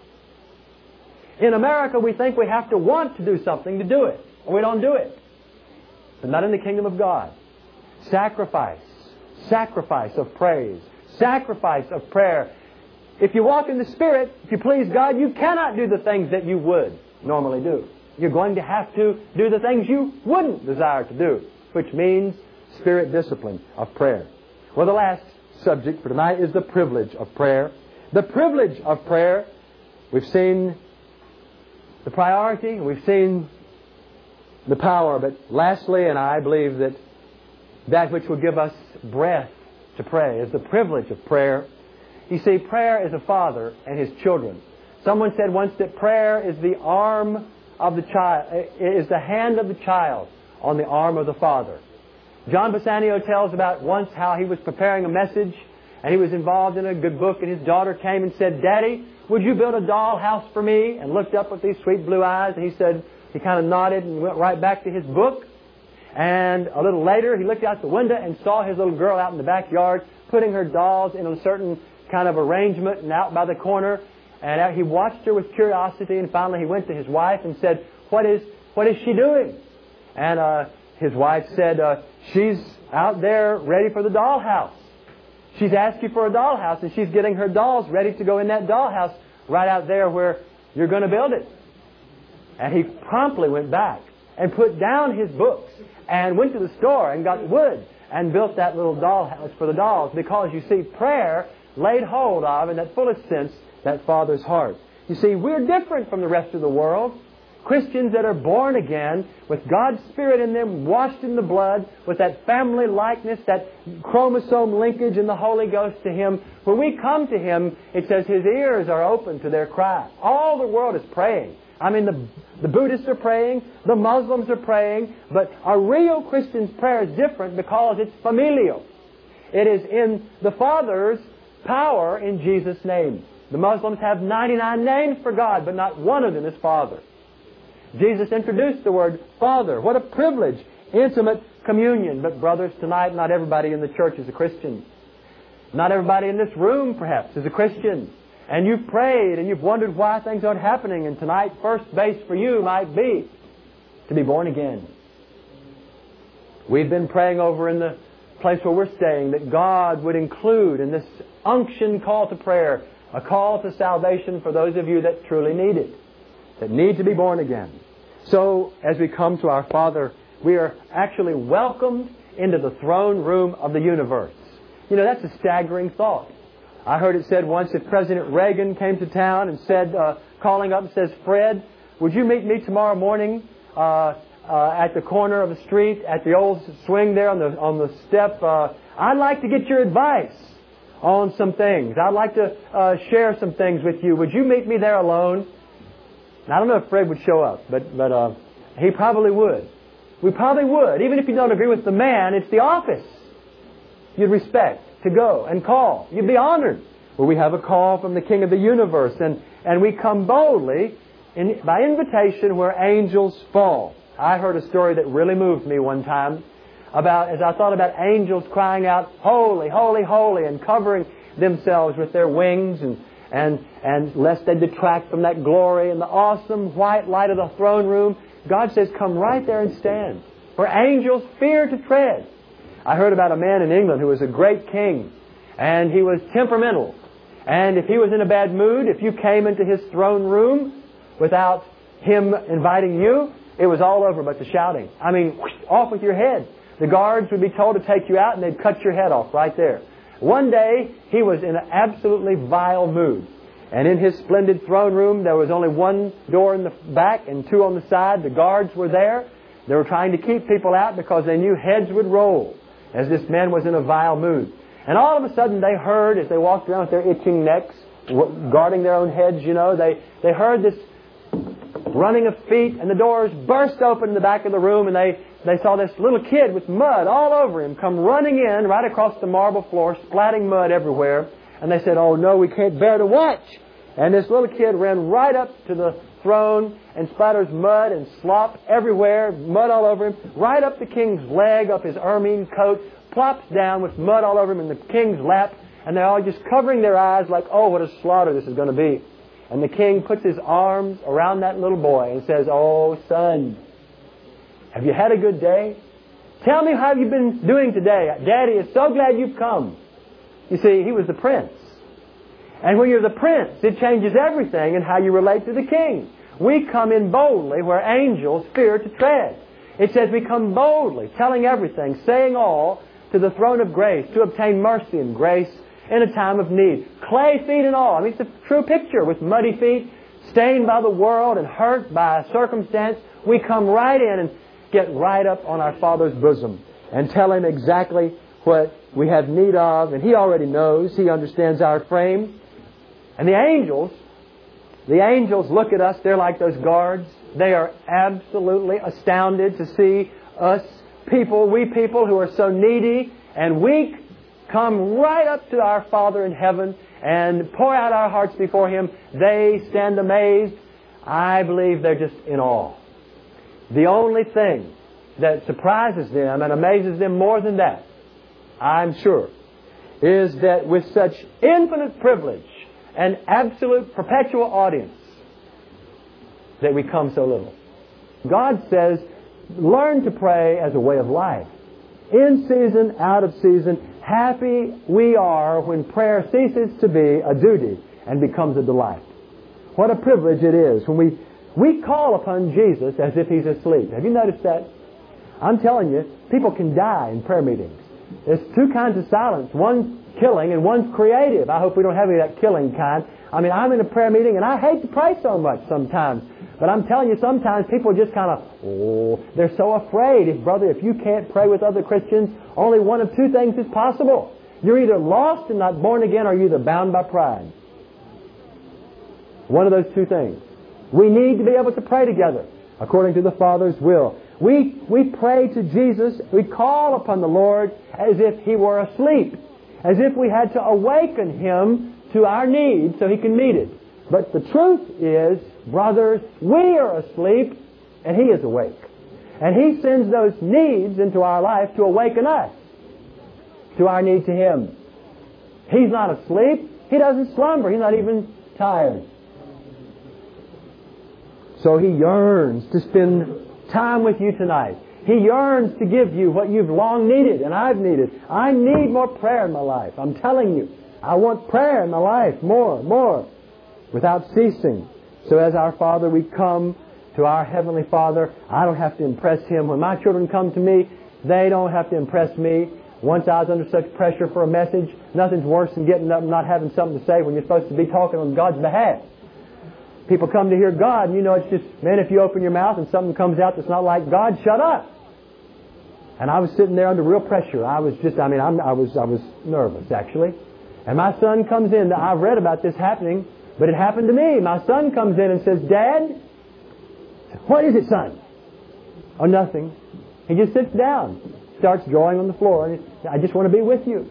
In America, we think we have to want to do something to do it, or we don't do it. But not in the kingdom of God. Sacrifice. Sacrifice of praise. Sacrifice of prayer. If you walk in the Spirit, if you please God, you cannot do the things that you would normally do. You're going to have to do the things you wouldn't desire to do, which means Spirit discipline of prayer. Well, the last subject for tonight is the privilege of prayer. The privilege of prayer. We've seen the priority, we've seen the power, but lastly, and I believe that which will give us breath to pray is the privilege of prayer. You see, prayer is a father and his children. Someone said once that prayer is the arm of the child, is the hand of the child on the arm of the father. John Bassanio tells about once how he was preparing a message and he was involved in a good book, and his daughter came and said, Daddy, would you build a dollhouse for me? And looked up with these sweet blue eyes, and he said, he kind of nodded and went right back to his book. And a little later, he looked out the window and saw his little girl out in the backyard putting her dolls in a certain kind of arrangement and out by the corner. And he watched her with curiosity, and finally he went to his wife and said, What is she doing? And his wife said, she's out there ready for the dollhouse. She's asked you for a dollhouse, and she's getting her dolls ready to go in that dollhouse. right out there where you're going to build it. And he promptly went back and put down his books and went to the store and got wood and built that little dollhouse for the dolls, because you see, prayer laid hold of, in that fullest sense, that Father's heart. You see, we're different from the rest of the world. Christians that are born again, with God's Spirit in them, washed in the blood, with that family likeness, that chromosome linkage in the Holy Ghost to Him. When we come to Him, it says His ears are open to their cry. All the world is praying. I mean, the Buddhists are praying, the Muslims are praying, but a real Christian's prayer is different because it's familial. It is in the Father's power in Jesus' name. The Muslims have 99 names for God, but not one of them is Father. Jesus introduced the word Father. What a privilege, intimate communion. But brothers, tonight not everybody in the church is a Christian. Not everybody in this room, perhaps, is a Christian. And you've prayed and you've wondered why things aren't happening. And tonight, first base for you might be to be born again. We've been praying over in the place where we're staying that God would include in this unction call to prayer a call to salvation for those of you that truly need it, that need to be born again. So, as we come to our Father, we are actually welcomed into the throne room of the universe. You know, that's a staggering thought. I heard it said once, if President Reagan came to town and said, calling up and says, Fred, would you meet me tomorrow morning at the corner of the street, at the old swing there on the step? I'd like to get your advice on some things. I'd like to share some things with you. Would you meet me there alone? Now, I don't know if Fred would show up, but he probably would. We probably would. Even if you don't agree with the man, it's the office you'd respect to go and call. You'd be honored. Well, we have a call from the King of the universe, and we come boldly by invitation where angels fall. I heard a story that really moved me one time about, as I thought about angels crying out, holy, holy, holy, and covering themselves with their wings and lest they detract from that glory and the awesome white light of the throne room. God says, come right there and stand, where angels fear to tread. I heard about a man in England who was a great king, and he was temperamental. And if he was in a bad mood, if you came into his throne room without him inviting you, it was all over but the shouting. I mean, whoosh, off with your head. The guards would be told to take you out, and they'd cut your head off right there. One day, he was in an absolutely vile mood. And in his splendid throne room, there was only one door in the back and two on the side. The guards were there. They were trying to keep people out because they knew heads would roll as this man was in a vile mood. And all of a sudden they heard, as they walked around with their itching necks, guarding their own heads, you know, they heard this running of feet, and the doors burst open in the back of the room, and they saw this little kid with mud all over him come running in right across the marble floor, splatting mud everywhere. And they said, oh no, we can't bear to watch. And this little kid ran right up to the throne and splatters mud and slop everywhere, mud all over him, right up the king's leg, up his ermine coat, plops down with mud all over him in the king's lap, and they're all just covering their eyes like, oh, what a slaughter this is going to be. And the king puts his arms around that little boy and says, oh, son, have you had a good day? Tell me how you've been doing today. Daddy is so glad you've come. You see, he was the prince. And when you're the prince, it changes everything in how you relate to the king. We come in boldly where angels fear to tread. It says we come boldly, telling everything, saying all, to the throne of grace, to obtain mercy and grace in a time of need. Clay feet and all. I mean, it's a true picture with muddy feet, stained by the world and hurt by a circumstance. We come right in and get right up on our Father's bosom and tell Him exactly what we have need of. And He already knows. He understands our frame. And the angels look at us. They're like those guards. They are absolutely astounded to see us people, we people who are so needy and weak, come right up to our Father in heaven and pour out our hearts before Him. They stand amazed. I believe they're just in awe. The only thing that surprises them and amazes them more than that, I'm sure, is that with such infinite privilege and absolute perpetual audience, that we come so little. God says, learn to pray as a way of life. In season, out of season, happy we are when prayer ceases to be a duty and becomes a delight. What a privilege it is when we call upon Jesus as if He's asleep. Have you noticed that? I'm telling you, people can die in prayer meetings. There's two kinds of silence. One's killing and one's creative. I hope we don't have any of that killing kind. I mean, I'm in a prayer meeting and I hate to pray so much sometimes. But I'm telling you, sometimes people just kind of, they're so afraid. If you can't pray with other Christians, only one of two things is possible. You're either lost and not born again, or you're either bound by pride. One of those two things. We need to be able to pray together according to the Father's will. We pray to Jesus. We call upon the Lord as if He were asleep, as if we had to awaken Him to our need so He can meet it. But the truth is, brothers, we are asleep and He is awake. And He sends those needs into our life to awaken us to our need to Him. He's not asleep. He doesn't slumber. He's not even tired. So He yearns to spend time with you tonight. He yearns to give you what you've long needed and I've needed. I need more prayer in my life. I'm telling you, I want prayer in my life more, without ceasing. So as our Father, we come to our Heavenly Father. I don't have to impress Him. When my children come to me, they don't have to impress me. Once I was under such pressure for a message, nothing's worse than getting up and not having something to say when you're supposed to be talking on God's behalf. People come to hear God, and you know it's just, man, if you open your mouth and something comes out that's not like God, shut up. And I was sitting there under real pressure. I was nervous, actually. And my son comes in. I've read about this happening, but it happened to me. My son comes in and says, Dad, what is it, son? Oh, nothing. He just sits down, starts drawing on the floor, and I just want to be with you.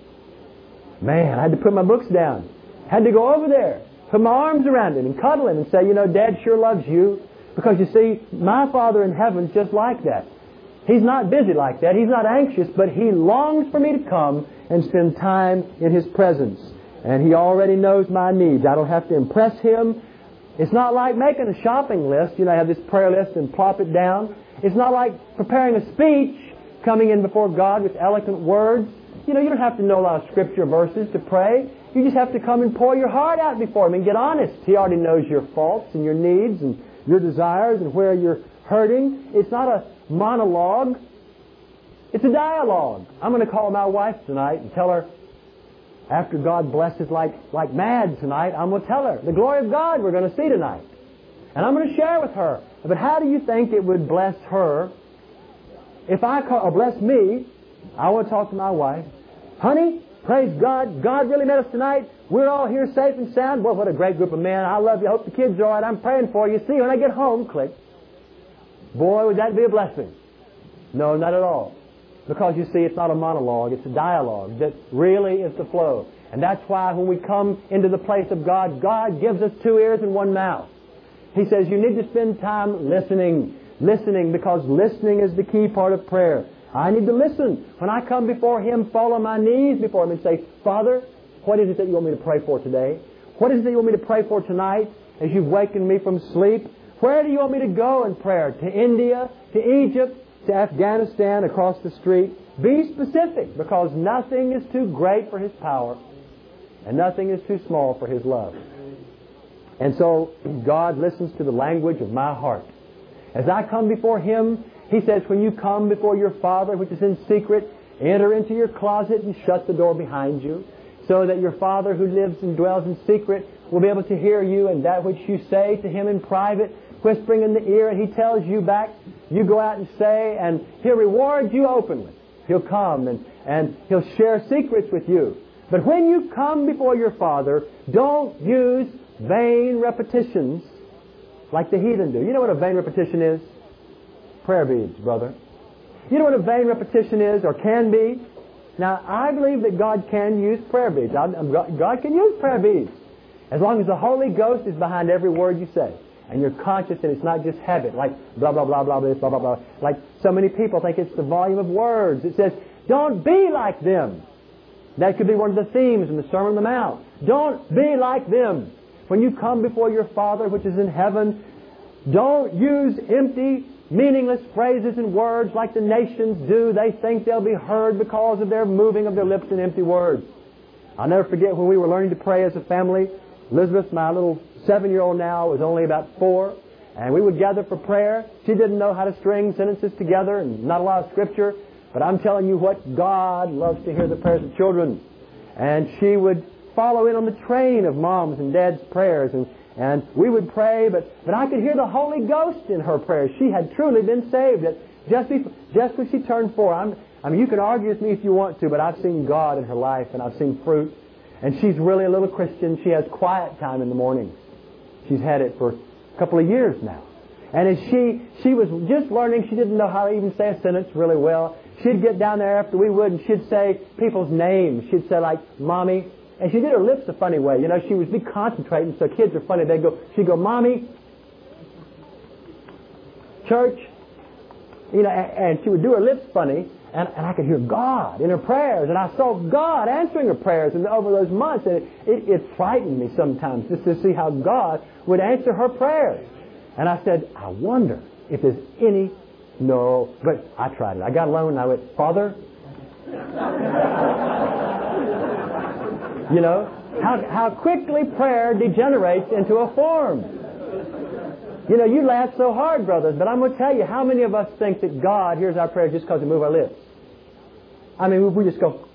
Man, I had to put my books down. Had to go over there, put my arms around him and cuddle him and say, you know, Dad sure loves you. Because you see, my Father in heaven's just like that. He's not busy like that. He's not anxious, but He longs for me to come and spend time in His presence. And He already knows my needs. I don't have to impress Him. It's not like making a shopping list. You know, I have this prayer list and plop it down. It's not like preparing a speech, coming in before God with eloquent words. You know, you don't have to know a lot of scripture verses to pray. You just have to come and pour your heart out before Him and get honest. He already knows your faults and your needs and your desires and where you're hurting. It's not a monologue. It's a dialogue. I'm going to call my wife tonight and tell her, after God blesses like mad tonight, I'm going to tell her the glory of God we're going to see tonight. And I'm going to share with her. But how do you think it would bless her if or bless me? I want to talk to my wife. Honey, praise God. God really met us tonight. We're all here safe and sound. Boy, what a great group of men. I love you. I hope the kids are all right. I'm praying for you. See you when I get home. Click. Boy, would that be a blessing. No, not at all. Because you see, it's not a monologue. It's a dialogue that really is the flow. And that's why when we come into the place of God, God gives us 2 ears and 1 mouth. He says you need to spend time listening. Listening, because listening is the key part of prayer. I need to listen. When I come before Him, fall on my knees before Him and say, Father, what is it that you want me to pray for today? What is it that you want me to pray for tonight as you've wakened me from sleep? Where do you want me to go in prayer? To India? To Egypt? To Afghanistan? Across the street? Be specific, because nothing is too great for His power and nothing is too small for His love. And so God listens to the language of my heart. As I come before Him, He says, when you come before your Father, which is in secret, enter into your closet and shut the door behind you, so that your Father who lives and dwells in secret will be able to hear you, and that which you say to Him in private, whispering in the ear, and He tells you back, you go out and say, and He'll reward you openly. He'll come and He'll share secrets with you. But when you come before your Father, don't use vain repetitions like the heathen do. You know what a vain repetition is? Prayer beads, brother. You know what a vain repetition is, or can be? Now, I believe that God can use prayer beads. God can use prayer beads, as long as the Holy Ghost is behind every word you say. And you're conscious that it's not just habit, like blah, blah, blah, blah, blah, blah, blah. Like so many people think it's the volume of words. It says, don't be like them. That could be one of the themes in the Sermon on the Mount. Don't be like them. When you come before your Father which is in heaven, don't use empty, meaningless phrases and words like the nations do. They think they'll be heard because of their moving of their lips in empty words. I'll never forget when we were learning to pray as a family. Elizabeth, my little 7-year-old now was only about 4. And we would gather for prayer. She didn't know how to string sentences together and not a lot of scripture. But I'm telling you what, God loves to hear the prayers of children. And she would follow in on the train of Mom's and Dad's prayers. And we would pray, but I could hear the Holy Ghost in her prayers. She had truly been saved. Just when she turned 4. I mean, you can argue with me if you want to, but I've seen God in her life and I've seen fruit. And she's really a little Christian. She has quiet time in the mornings. She's had it for a couple of years now. And as she was just learning, she didn't know how to even say a sentence really well. She'd get down there after we would and she'd say people's names. She'd say like, Mommy. And she did her lips a funny way. You know, she would be concentrating, so kids are funny. She'd go, Mommy, church. You know, and she would do her lips funny. And I could hear God in her prayers. And I saw God answering her prayers over those months. And it frightened me sometimes just to see how God would answer her prayers. And I said, I wonder if there's any... No, but I tried it. I got alone and I went, Father... You know, how quickly prayer degenerates into a form. You know, you laugh so hard, brothers, but I'm going to tell you, how many of us think that God hears our prayers just because we move our lips? I mean, we just go,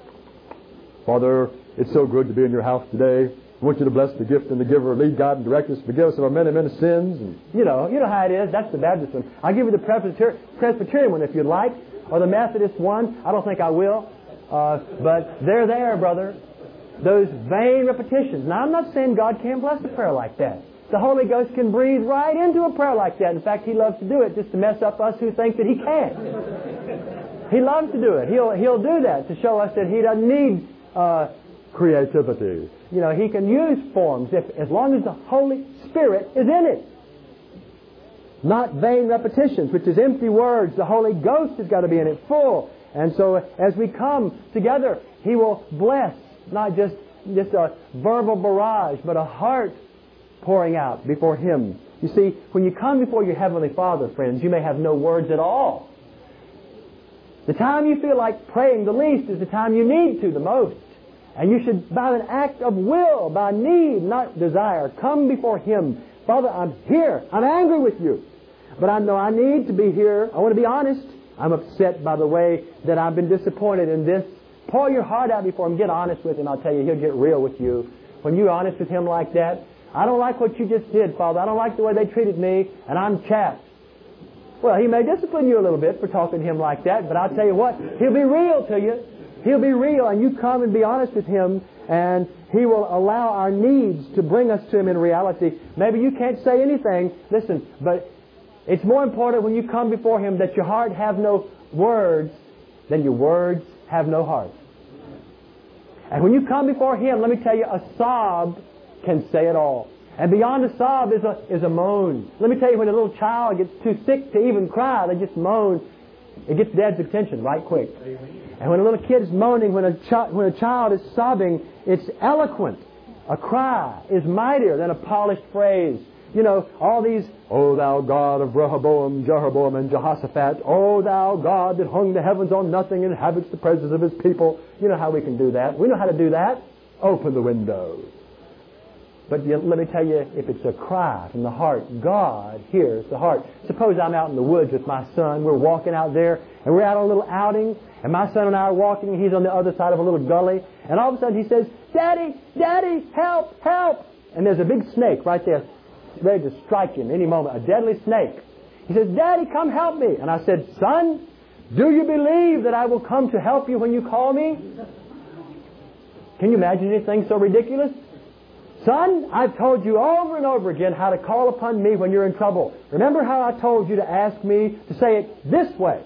Father, it's so good to be in your house today. I want you to bless the gift and the giver, lead God and direct us, forgive us of our many, many sins. And, you know how it is. That's the Baptist one. I'll give you the Presbyterian one if you'd like, or the Methodist one. I don't think I will. But they're there, brother. Those vain repetitions. Now, I'm not saying God can't bless a prayer like that. The Holy Ghost can breathe right into a prayer like that. In fact, He loves to do it just to mess up us who think that He can't. He loves to do it. He'll do that to show us that He doesn't need creativity. You know, He can use forms as long as the Holy Spirit is in it. Not vain repetitions, which is empty words. The Holy Ghost has got to be in it full. And so as we come together, He will bless. Not just a verbal barrage, but a heart pouring out before Him. You see, when you come before your Heavenly Father, friends, you may have no words at all. The time you feel like praying the least is the time you need to the most. And you should, by an act of will, by need, not desire, come before Him. Father, I'm here. I'm angry with you. But I know I need to be here. I want to be honest. I'm upset by the way that I've been disappointed in this. Pour your heart out before Him. Get honest with Him. I'll tell you, He'll get real with you. When you're honest with Him like that, I don't like what you just did, Father. I don't like the way they treated me, and I'm chapped. Well, He may discipline you a little bit for talking to Him like that, but I'll tell you what, He'll be real to you. He'll be real, and you come and be honest with Him, and He will allow our needs to bring us to Him in reality. Maybe you can't say anything. Listen, but it's more important when you come before Him that your heart have no words than your words have no heart. And when you come before Him, let me tell you, a sob can say it all. And beyond a sob is a moan. Let me tell you, when a little child gets too sick to even cry, they just moan. It gets Dad's attention right quick. And when a little kid is moaning, when a child is sobbing, it's eloquent. A cry is mightier than a polished phrase. You know, all these, O thou God of Rehoboam, Jeroboam, and Jehoshaphat, O thou God that hung the heavens on nothing and inhabits the presence of His people. You know how we can do that. We know how to do that. Open the windows. But let me tell you, if it's a cry from the heart, God hears the heart. Suppose I'm out in the woods with my son. We're walking out there, and we're out on a little outing, and my son and I are walking, and he's on the other side of a little gully, and all of a sudden he says, Daddy, Daddy, help, help. And there's a big snake right there, ready to strike him any moment, a deadly snake. He says, Daddy, come help me. And I said, Son, do you believe that I will come to help you when you call me? Can you imagine anything so ridiculous? Son, I've told you over and over again how to call upon me when you're in trouble. Remember how I told you to ask me to say it this way?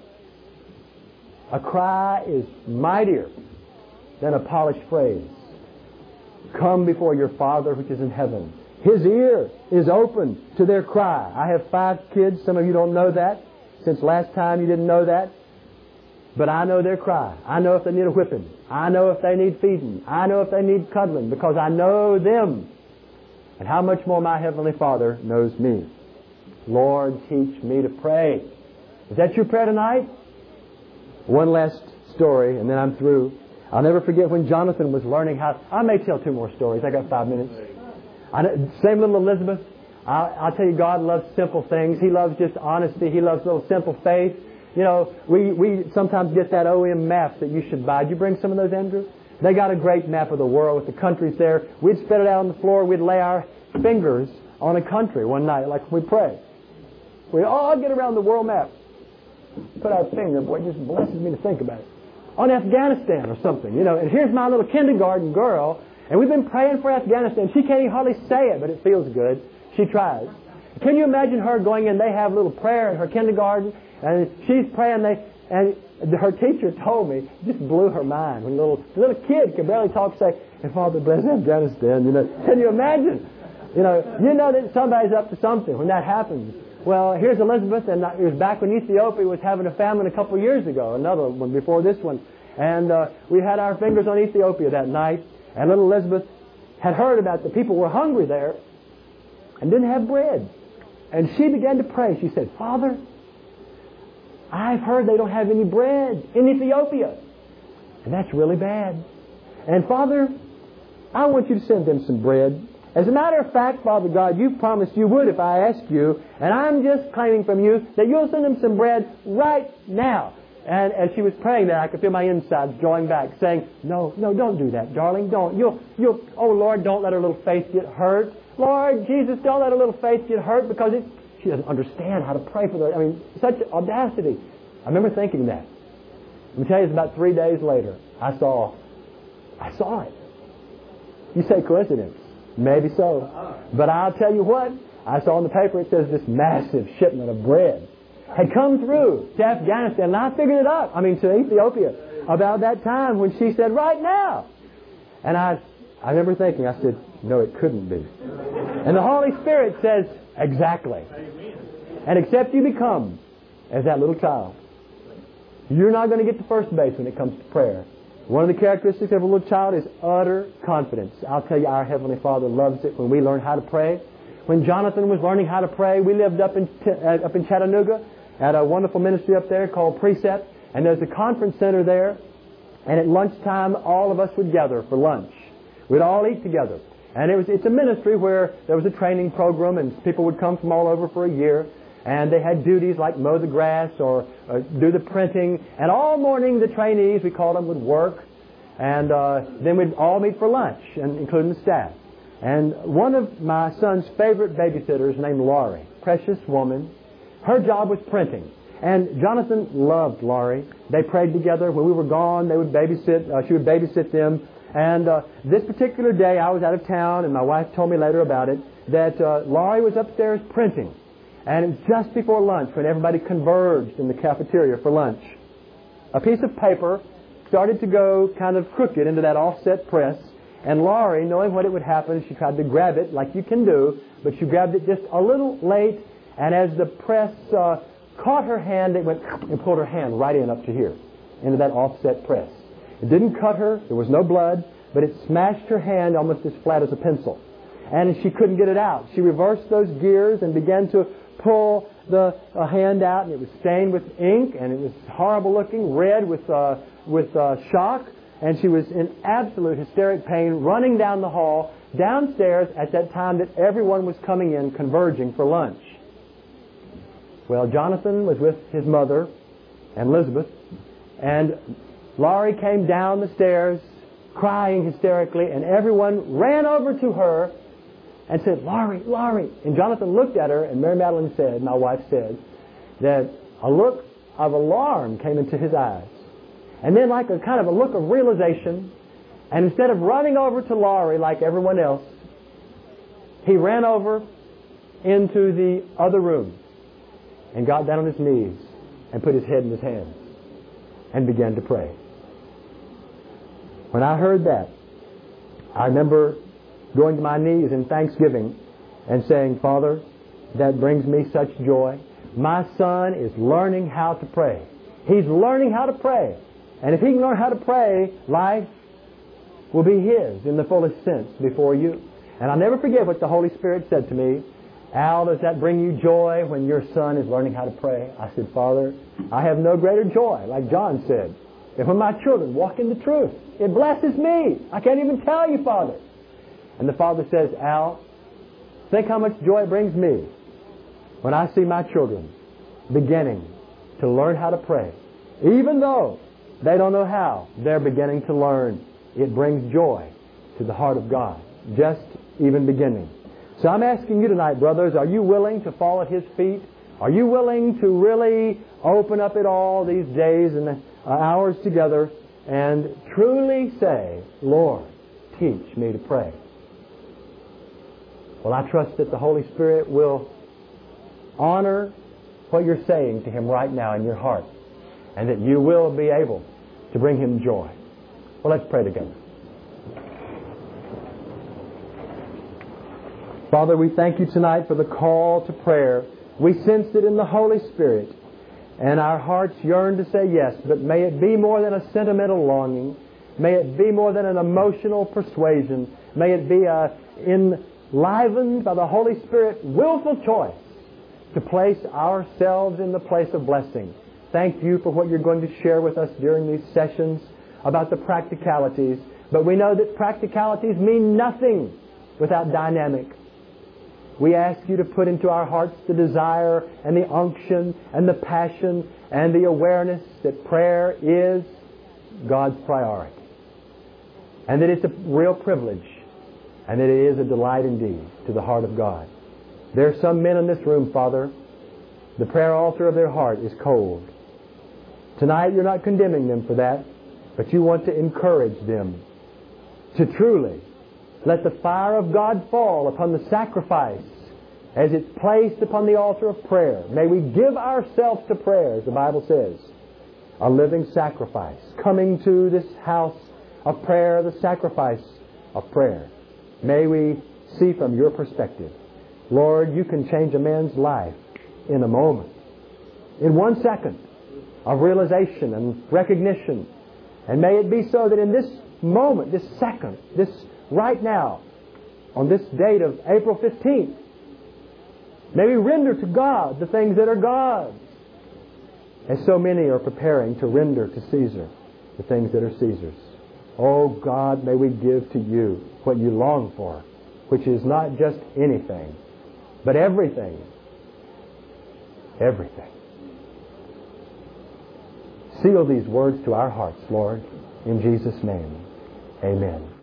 A cry is mightier than a polished phrase. Come before your Father which is in heaven. His ear is open to their cry. I have 5 kids. Some of you don't know that. Since last time you didn't know that. But I know their cry. I know if they need a whipping. I know if they need feeding. I know if they need cuddling, because I know them. And how much more my Heavenly Father knows me. Lord, teach me to pray. Is that your prayer tonight? One last story, and then I'm through. I'll never forget when Jonathan was learning how... I may tell 2 more stories. I got 5 minutes. Same little Elizabeth. I'll tell you, God loves simple things. He loves just honesty. He loves little simple faith. You know, we sometimes get that OM maps that you should buy. Did you bring some of those, Andrew? They got a great map of the world with the countries there. We'd spread it out on the floor. We'd lay our fingers on a country one night, like we pray. We'd all get around the world map. Put our finger, boy, it just blesses me to think about it. On Afghanistan or something, you know. And here's my little kindergarten girl, and we've been praying for Afghanistan. She can't even hardly say it, but it feels good. She tries. Can you imagine her going in? They have a little prayer in her kindergarten, and she's praying. And her teacher told me, it just blew her mind. When the little kid can barely talk, say, "And Father bless Afghanistan." You know, can you imagine? You know that somebody's up to something when that happens. Well, here's Elizabeth, and it was back when Ethiopia was having a famine a couple of years ago, another one before this one. And we had our fingers on Ethiopia that night, and little Elizabeth had heard about the people were hungry there and didn't have bread. And she began to pray. She said, "Father, I've heard they don't have any bread in Ethiopia. And that's really bad. And Father, I want you to send them some bread. As a matter of fact, Father God, you promised you would if I asked you, and I'm just claiming from you that you'll send them some bread right now." And as she was praying that, I could feel my insides drawing back, saying, No, don't do that, darling. Don't. Oh Lord, don't let her little faith get hurt. Lord Jesus, don't let her little faith get hurt, because she doesn't understand how to pray for them. I mean, such audacity. I remember thinking that. Let me tell you, it's about 3 days later, I saw it. You say coincidence. Maybe so. But I'll tell you what, I saw in the paper, it says this massive shipment of bread had come through to Afghanistan. And I figured it up. To Ethiopia. About that time when she said, "Right now." And I remember thinking, I said, no, it couldn't be. And the Holy Spirit says, exactly. And except you become as that little child, you're not going to get to first base when it comes to prayer. One of the characteristics of a little child is utter confidence. I'll tell you, our Heavenly Father loves it when we learn how to pray. When Jonathan was learning how to pray, we lived up in Chattanooga at a wonderful ministry up there called Precept. And there's a conference center there. And at lunchtime, all of us would gather for lunch. We'd all eat together. And it's a ministry where there was a training program, and people would come from all over for a year. And they had duties like mow the grass or do the printing. And all morning the trainees, we called them, would work. And then we'd all meet for lunch, including the staff. And one of my son's favorite babysitters, named Laurie, precious woman, her job was printing. And Jonathan loved Laurie. They prayed together. When we were gone, they would babysit. She would babysit them. And this particular day, I was out of town, and my wife told me later about it, that Laurie was upstairs printing. And it was just before lunch when everybody converged in the cafeteria for lunch. A piece of paper started to go kind of crooked into that offset press. And Laurie, knowing what it would happen, she tried to grab it like you can do, but she grabbed it just a little late. And as the press caught her hand, it went and pulled her hand right in up to here, into that offset press. It didn't cut her. There was no blood, but it smashed her hand almost as flat as a pencil. And she couldn't get it out. She reversed those gears and began to pull the hand out, and it was stained with ink, and it was horrible looking, red with shock. And she was in absolute hysteric pain, running down the hall, downstairs at that time that everyone was coming in, converging for lunch. Well, Jonathan was with his mother and Elizabeth, and Laurie came down the stairs crying hysterically, and everyone ran over to her and said, "Laurie, Laurie." And Jonathan looked at her, and Mary Madeline said, my wife said, that a look of alarm came into his eyes. And then like a kind of a look of realization, and instead of running over to Laurie like everyone else, he ran over into the other room and got down on his knees and put his head in his hands and began to pray. When I heard that, I remember going to my knees in thanksgiving and saying, "Father, that brings me such joy. My son is learning how to pray. He's learning how to pray. And if he can learn how to pray, life will be his in the fullest sense before you." And I'll never forget what the Holy Spirit said to me. "Al, does that bring you joy when your son is learning how to pray?" I said, "Father, I have no greater joy," like John said, "than when my children walk in the truth. It blesses me. I can't even tell you, Father." And the Father says, "Al, Think how much joy it brings me when I see my children beginning to learn how to pray. Even though they don't know how, they're beginning to learn. It brings joy to the heart of God, just even beginning. So I'm asking you tonight, brothers, are you willing to fall at His feet? Are you willing to really open up it all these days and hours together and truly say, Lord, teach me to pray? Well, I trust that the Holy Spirit will honor what you're saying to Him right now in your heart, and that you will be able to bring Him joy. Well, let's pray together. Father, we thank You tonight for the call to prayer. We sensed it in the Holy Spirit, and our hearts yearn to say yes, but may it be more than a sentimental longing. May it be more than an emotional persuasion. May it be enlivened by the Holy Spirit willful choice to place ourselves in the place of blessing. Thank You for what You're going to share with us during these sessions about the practicalities. But we know that practicalities mean nothing without dynamic. We ask You to put into our hearts the desire and the unction and the passion and the awareness that prayer is God's priority, and that it's a real privilege, and that it is a delight indeed to the heart of God. There are some men in this room, Father, the prayer altar of their heart is cold. Tonight You're not condemning them for that, but You want to encourage them to truly let the fire of God fall upon the sacrifice as it's placed upon the altar of prayer. May we give ourselves to prayer, as the Bible says, a living sacrifice. Coming to this house of prayer, the sacrifice of prayer. May we see from Your perspective. Lord, You can change a man's life in a moment, in 1 second of realization and recognition. And may it be so that in this moment, this second, this right now, on this date of April 15th, may we render to God the things that are God's, as so many are preparing to render to Caesar the things that are Caesar's. Oh God, may we give to You what You long for, which is not just anything, but everything. Everything. Seal these words to our hearts, Lord, in Jesus' name. Amen.